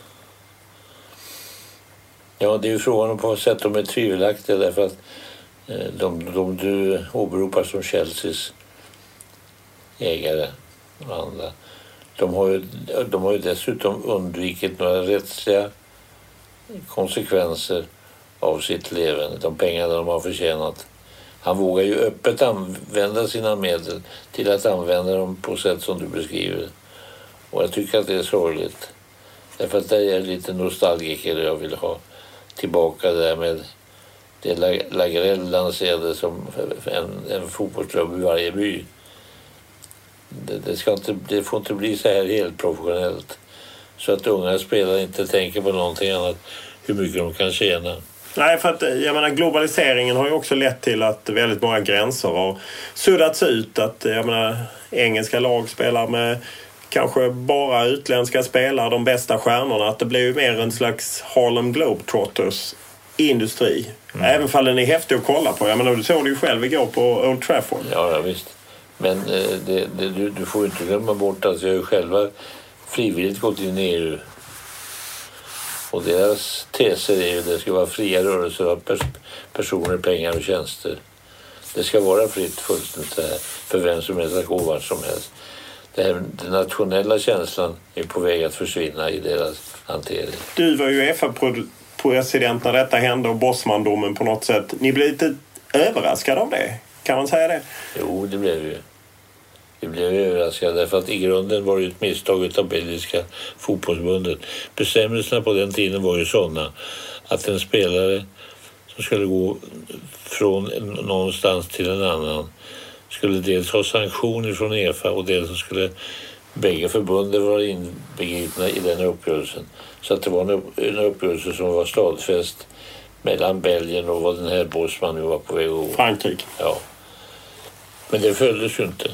Ja, det är ju frågan om på vad sätt de är tvivelaktiga, därför att de, de du åberopar som Chelseas ägare och andra, de har ju, de har ju dessutom undvikit några rättsliga konsekvenser av sitt levande, de pengar de har förtjänat. Han vågar ju öppet använda sina medel till att använda dem på sätt som du beskriver. Och jag tycker att det är sorgligt. Därför att det är lite nostalgiker jag vill ha tillbaka där med det Lagrell lanserade som en, en fotbollsklubb i varje by. Det, det, ska inte, det får inte bli så här helt professionellt. Så att unga spelare inte tänker på någonting annat, hur mycket de kan tjäna. Nej, för att jag menar, globaliseringen har ju också lett till att väldigt många gränser har suddats ut. Att jag menar, engelska lag spelar med kanske bara utländska spelare, de bästa stjärnorna. Att det blir ju mer en slags Harlem Globetrotters industri. Mm. Även fall den är häftig att kolla på. Jag menar, du såg det ju själv igår på Old Trafford. Ja, ja visst. Men eh, det, det, du, du får inte glömma bort att jag ju själva frivilligt gått in i E U. Och deras teser är ju att det ska vara fria rörelser av pers- personer, pengar och tjänster. Det ska vara fritt fullständigt här för vem som helst att gå vart som helst. Det här, den nationella känslan är på väg att försvinna i deras hantering. Du var ju UEFA-president när detta hände och Bosman-domen på något sätt. Ni blev lite överraskade av det, kan man säga det? Jo, det blev ju. Vi blev överraskade därför att i grunden var det ett misstag av belgiska fotbollsbundet. Bestämmelserna på den tiden var ju sådana att en spelare som skulle gå från någonstans till en annan skulle dels ha sanktioner från UEFA och dels skulle bägge förbunden vara inbegripna i den uppgörelsen. Så att det var en uppgörelse som var stadfäst mellan Belgien och vad den här Bosman nu var på väg att... Frankrike. Ja. Men det följdes ju inte.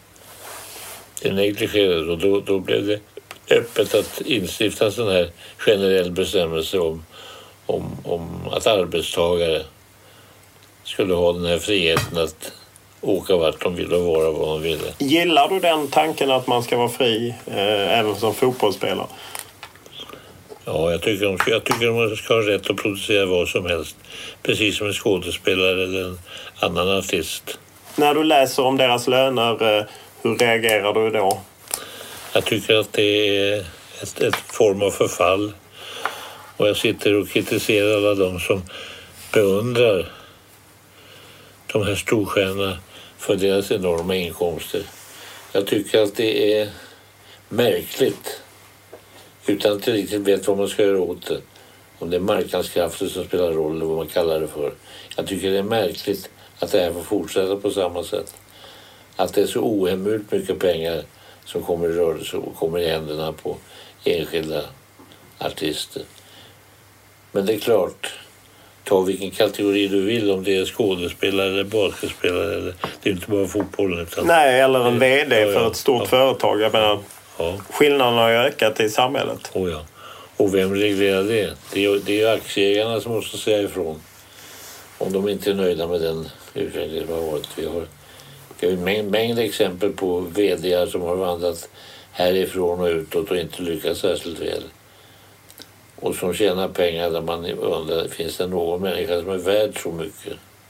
Det negligerades och då, då blev det öppet att instifta sån här generell bestämmelse om, om, om att arbetstagare skulle ha den här friheten att åka vart de ville och vara vad de ville. Gillar du den tanken att man ska vara fri eh, även som fotbollsspelare? Ja, jag tycker, de, jag tycker de ska ha rätt att producera vad som helst. Precis som en skådespelare eller en annan artist. När du läser om deras löner, eh, hur reagerar du då? Jag tycker att det är ett, ett form av förfall. Och jag sitter och kritiserar alla de som beundrar de här storstjärnorna för deras enorma inkomster. Jag tycker att det är märkligt, utan att jag riktigt vet vad man ska göra åt det. Om det är marknadskrafter som spelar roll eller vad man kallar det för. Jag tycker det är märkligt att det här får fortsätta på samma sätt. Att det är så ohemult mycket pengar som kommer i rörelse och kommer i händerna på enskilda artister. Men det är klart, ta vilken kategori du vill, om det är skådespelare eller basketspelare, eller det är inte bara fotbollen. Utan Nej, eller en vd ja, ja, för ett stort ja. företag. Jag menar, ja. skillnaderna har ju ökat i samhället. Oh ja. Och vem reglerar det? Det är, det är ju aktieägarna som måste säga ifrån. Om de inte är nöjda med den utvecklingen som har varit. Vi har, vi har en mängd, mängd exempel på vd:ar som har vandrat härifrån och utåt och inte lyckats särskilt väl. Och som tjänar pengar där man undrar, finns det någon människa som är värd så mycket?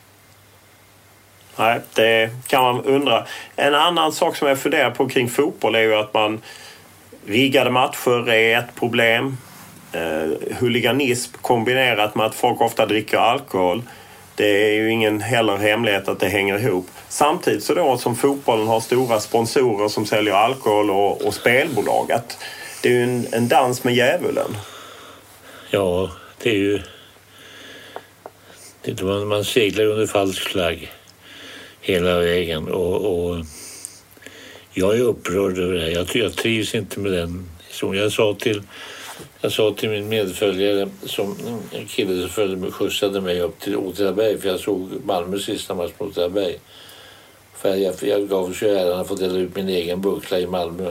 Nej, det kan man undra. En annan sak som jag funderar på kring fotboll är ju att man riggade matcher är ett problem. Eh, huliganism kombinerat med att folk ofta dricker alkohol. Det är ju ingen heller hemlighet att det hänger ihop. Samtidigt så då som fotbollen har stora sponsorer som säljer alkohol och, och spelbolag. Att det är ju en, en dans med djävulen. Ja, det är ju... Det är man, man seglar under falsk flagg hela vägen. Och, och jag är upprörd över det här. Jag, jag trivs inte med den historien. Jag sa till, jag sa till min medföljare, som en kille som följde mig, skjutsade mig upp till Åtvidaberg, för jag såg Malmö sista match mot Åtvidaberg. För jag, jag gav sig äran att få dela ut min egen buckla i Malmö.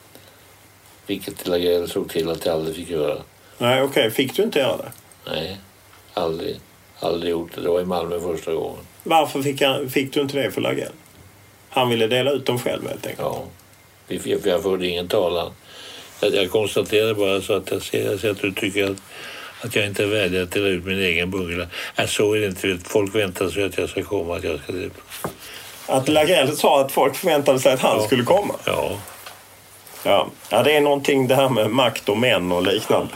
Vilket Lagerell såg till att jag aldrig fick göra. Nej, okej. Okay. Fick du inte göra det? Nej, aldrig. Aldrig gjort det. Det var i Malmö första gången. Varför fick, han, fick du inte det för Lagerell? Han ville dela ut dem själv helt enkelt. Ja, jag, jag förde ingen talan. Jag, jag konstaterade bara så att jag ser, jag ser att du tycker att, att jag inte är värdig att dela ut min egen buggla. Äh, så är det inte. Folk väntar sig att jag ska komma. Att, jag ska... att Lagerell sa att folk förväntade sig att han ja. skulle komma? Ja. ja. Ja, det är någonting det här med makt och män och liknande.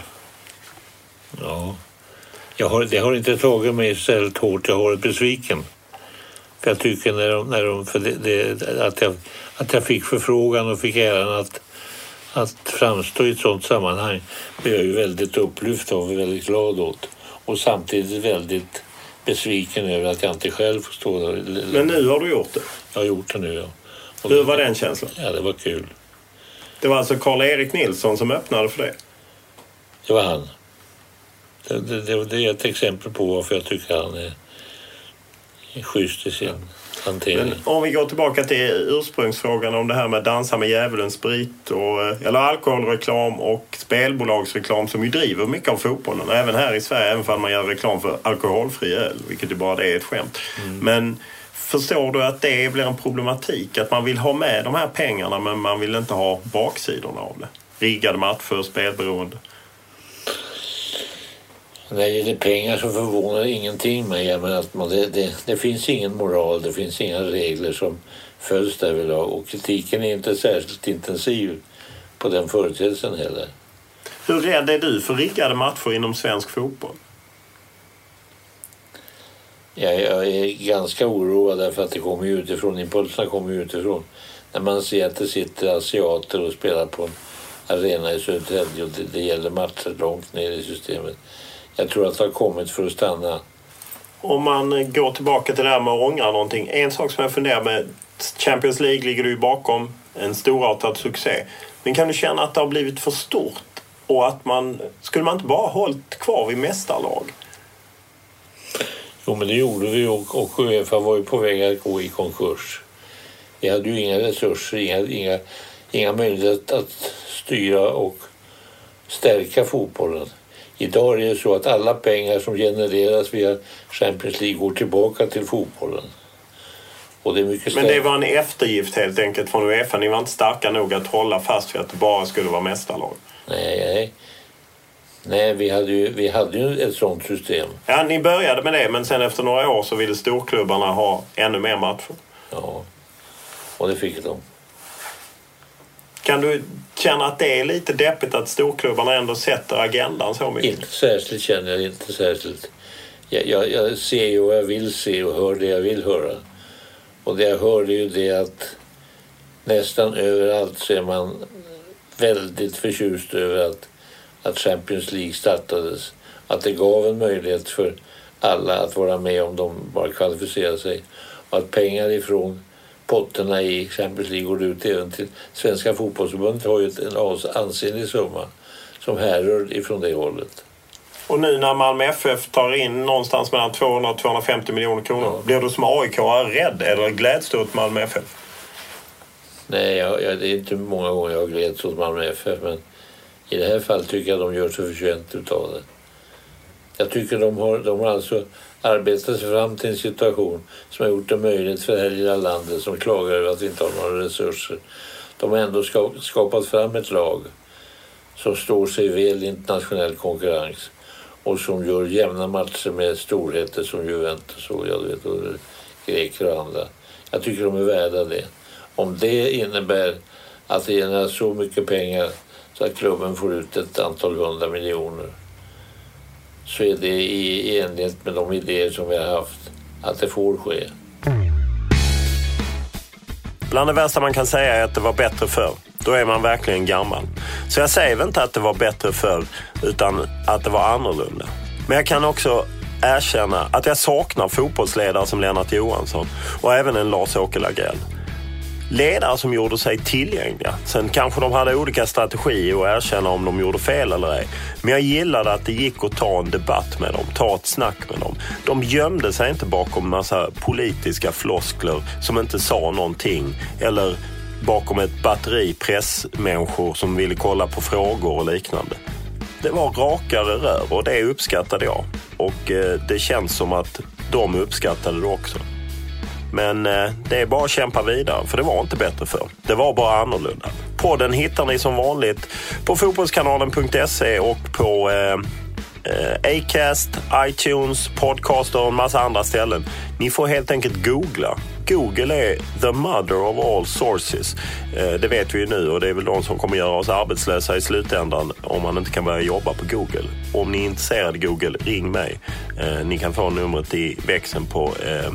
Ja. Jag har, det har inte tagit mig särskilt hårt. Jag har varit besviken. För jag tycker när de, när de, för det, det, att, jag, att jag fick förfrågan och fick äran att, att framstå i ett sådant sammanhang, blev jag ju väldigt upplyft av och väldigt glad åt. Och samtidigt väldigt besviken över att jag inte själv får stå där. Men nu har du gjort det? Jag har gjort det nu, ja. Och hur var den känslan? Ja, det var kul. Det var alltså Karl-Erik Nilsson som öppnade för det? Det var han. Det, det, det är ett exempel på varför jag tycker han är schysst i sin hantering. Men om vi går tillbaka till ursprungsfrågan om det här med dansa med djävulen, sprit och, eller alkoholreklam och spelbolagsreklam som ju driver mycket av fotbollen. Även här i Sverige, även om man gör reklam för alkoholfri öl, vilket ju bara det är ett skämt. Mm. Men förstår du att det blir en problematik? Att man vill ha med de här pengarna men man vill inte ha baksidorna av det? Riggade matcher, spelberoende. När det gäller pengar så förvånar ingenting mig, men att man, det, det, det finns ingen moral, det finns inga regler som följs därvidlag, och kritiken är inte särskilt intensiv på den företeelsen heller. Hur rädd är du för riggade matcher inom svensk fotboll? Jag, jag är ganska oroad därför att det kommer utifrån, impulserna kommer utifrån. När man ser att det sitter asiater och spelar på en arena i Södertälje och det, det gäller matcher långt ner i systemet. Jag tror att det har kommit för att stanna. Om man går tillbaka till det här med att ångra någonting. En sak som jag funderar med, Champions League ligger du bakom, en storartad succé. Men kan du känna att det har blivit för stort? Och att man, skulle man inte bara hållit kvar vid mästarlag? Jo, men det gjorde vi, och, och UEFA var ju på väg att gå i konkurs. Vi hade ju inga resurser, inga, inga, inga möjligheter att styra och stärka fotbollen. Idag är det ju så att alla pengar som genereras via Champions League går tillbaka till fotbollen. Och det är mycket Men det var en eftergift helt enkelt från UEFA. Ni var inte starka nog att hålla fast vid att det bara skulle vara mästarlag. Nej, nej. Nej, vi hade ju, vi hade ju ett sånt system. Ja, ni började med det, men sen efter några år så ville storklubbarna ha ännu mer matcher. Ja, och det fick de. Kan du känna att det är lite deppigt att storklubbarna ändå sätter agendan så mycket? Inte särskilt känner jag, inte särskilt. Jag, jag, jag ser ju vad jag vill se och hör det jag vill höra. Och det jag hör är ju det att nästan överallt så är man väldigt förtjust över att, att Champions League startades. Att det gav en möjlighet för alla att vara med om de bara kvalificerar sig. Och att pengar ifrån potterna i Champions League går ut även till Svenska fotbollsförbundet har ju en ansenlig summa som härrör ifrån det hållet. Och nu när Malmö F F tar in någonstans mellan tvåhundra och tvåhundrafemtio miljoner kronor, ja. Blir du som A I K rädd eller gläds du åt Malmö F F? Nej, jag, jag, det är inte många gånger jag gläds åt Malmö F F, men i det här fallet tycker jag att de gör så förtjänt utav det. Jag tycker de har, de har alltså arbetat sig fram till en situation som har gjort det möjligt för det här lilla landet som klagar över att vi inte har några resurser. De har ändå skapat fram ett lag som står sig väl i internationell konkurrens och som gör jämna matcher med storheter som Juventus och jag vet och greker och andra. Jag tycker de är värda det. Om det innebär att det ger så mycket pengar så att klubben får ut ett antal hundra miljoner, så är det i enlighet med de idéer som vi har haft att det får ske. Bland det värsta man kan säga är att det var bättre förr. Då är man verkligen gammal. Så jag säger väl inte att det var bättre förr, utan att det var annorlunda. Men jag kan också erkänna att jag saknar fotbollsledare som Lennart Johansson och även en Lars-Åke Lagrell. Ledare som gjorde sig tillgängliga. Sen kanske de hade olika strategier och erkänna om de gjorde fel eller ej. Men jag gillade att det gick att ta en debatt med dem, ta ett snack med dem. De gömde sig inte bakom en massa politiska floskler som inte sa någonting. Eller bakom ett batteri pressmänniskor som ville kolla på frågor och liknande. Det var rakare rör och det uppskattade jag. Och eh, det känns som att de uppskattade det också. Men eh, det är bara att kämpa vidare, för det var inte bättre för. Det var bara annorlunda. Podden hittar ni som vanligt på fotbollskanalen punkt se och på eh, eh, Acast, iTunes, Podcaster och en massa andra ställen. Ni får helt enkelt googla. Google är the mother of all sources. Eh, det vet vi ju nu och det är väl de som kommer göra oss arbetslösa i slutändan om man inte kan börja jobba på Google. Om ni är intresserade av Google, ring mig. Eh, ni kan få numret i växeln på eh,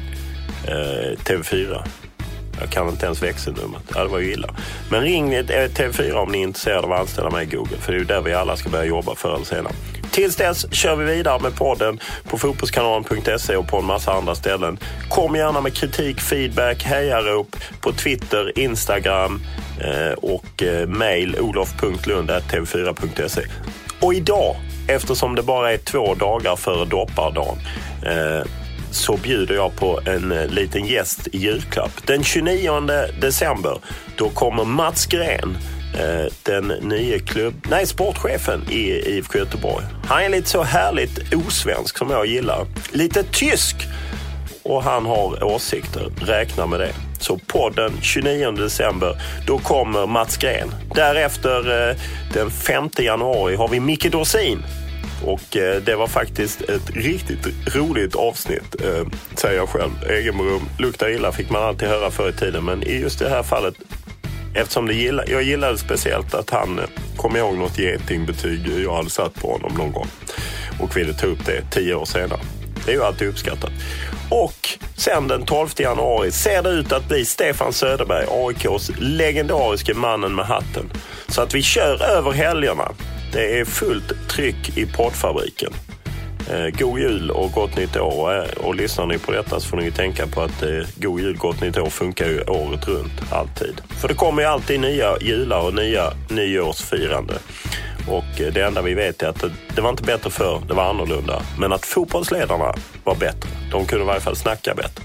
T V fyra. Jag kan inte ens växelnumret. Ja, det var ju illa. Men ring T V fyra om ni är intresserade av att anställa mig i Google. För det är ju där vi alla ska börja jobba förr eller senare. Tills dess kör vi vidare med podden på fotbollskanalen punkt se och på en massa andra ställen. Kom gärna med kritik, feedback, hejarop på Twitter, Instagram eh, och eh, mail olof punkt lund at t v fyra punkt se. Och idag, eftersom det bara är två dagar före doppardagen, eh, så bjuder jag på en liten gäst i julklapp. Den tjugonionde december då kommer Mats Gren, den nya klubb, nej, sportchefen i I F K Göteborg. Han är lite så härligt osvensk som jag gillar. Lite tysk. Och han har åsikter. Räkna med det. Så podden tjugonionde december, då kommer Mats Gren. Därefter den femte januari har vi Micke Dorsin. Och eh, det var faktiskt ett riktigt roligt avsnitt, eh, säger jag själv. Egenberöm, luktar illa fick man alltid höra förr i tiden. Men i just det här fallet, eftersom det gilla, jag gillade speciellt att han eh, kom ihåg något getingbetyg jag hade satt på honom någon gång. Och ville ta upp det tio år senare. Det är ju alltid uppskattat. Och sen den tolfte januari ser det ut att bli Stefan Söderberg, A I K:s legendariska mannen med hatten. Så att vi kör över helgerna. Det är fullt tryck i poddfabriken. Eh, god jul och gott nytt år. Och, och lyssnar ni på detta så får ni tänka på att eh, god jul, gott nytt år funkar ju året runt, alltid. För det kommer ju alltid nya jular och nya nyårsfirande. Och eh, det enda vi vet är att det, det var inte bättre förr, det var annorlunda. Men att fotbollsledarna var bättre. De kunde i varje fall snacka bättre.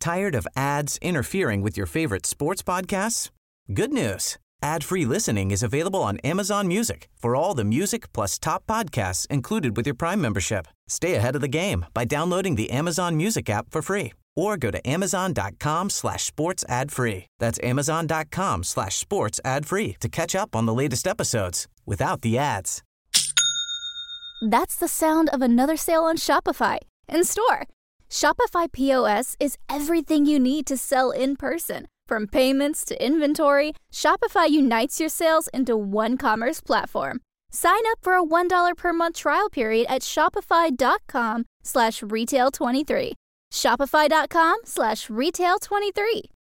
Tired of ads interfering with your favorite sports podcasts? Good news. Ad-free listening is available on Amazon Music for all the music plus top podcasts included with your Prime membership. Stay ahead of the game by downloading the Amazon Music app for free or go to amazon.com slash sports ad free. That's amazon.com slash sports ad free to catch up on the latest episodes without the ads. That's the sound of another sale on Shopify in-store. Shopify P O S is everything you need to sell in person. From payments to inventory, Shopify unites your sales into one commerce platform. Sign up for a one dollar per month trial period at shopify.com slash retail23. Shopify.com slash retail23.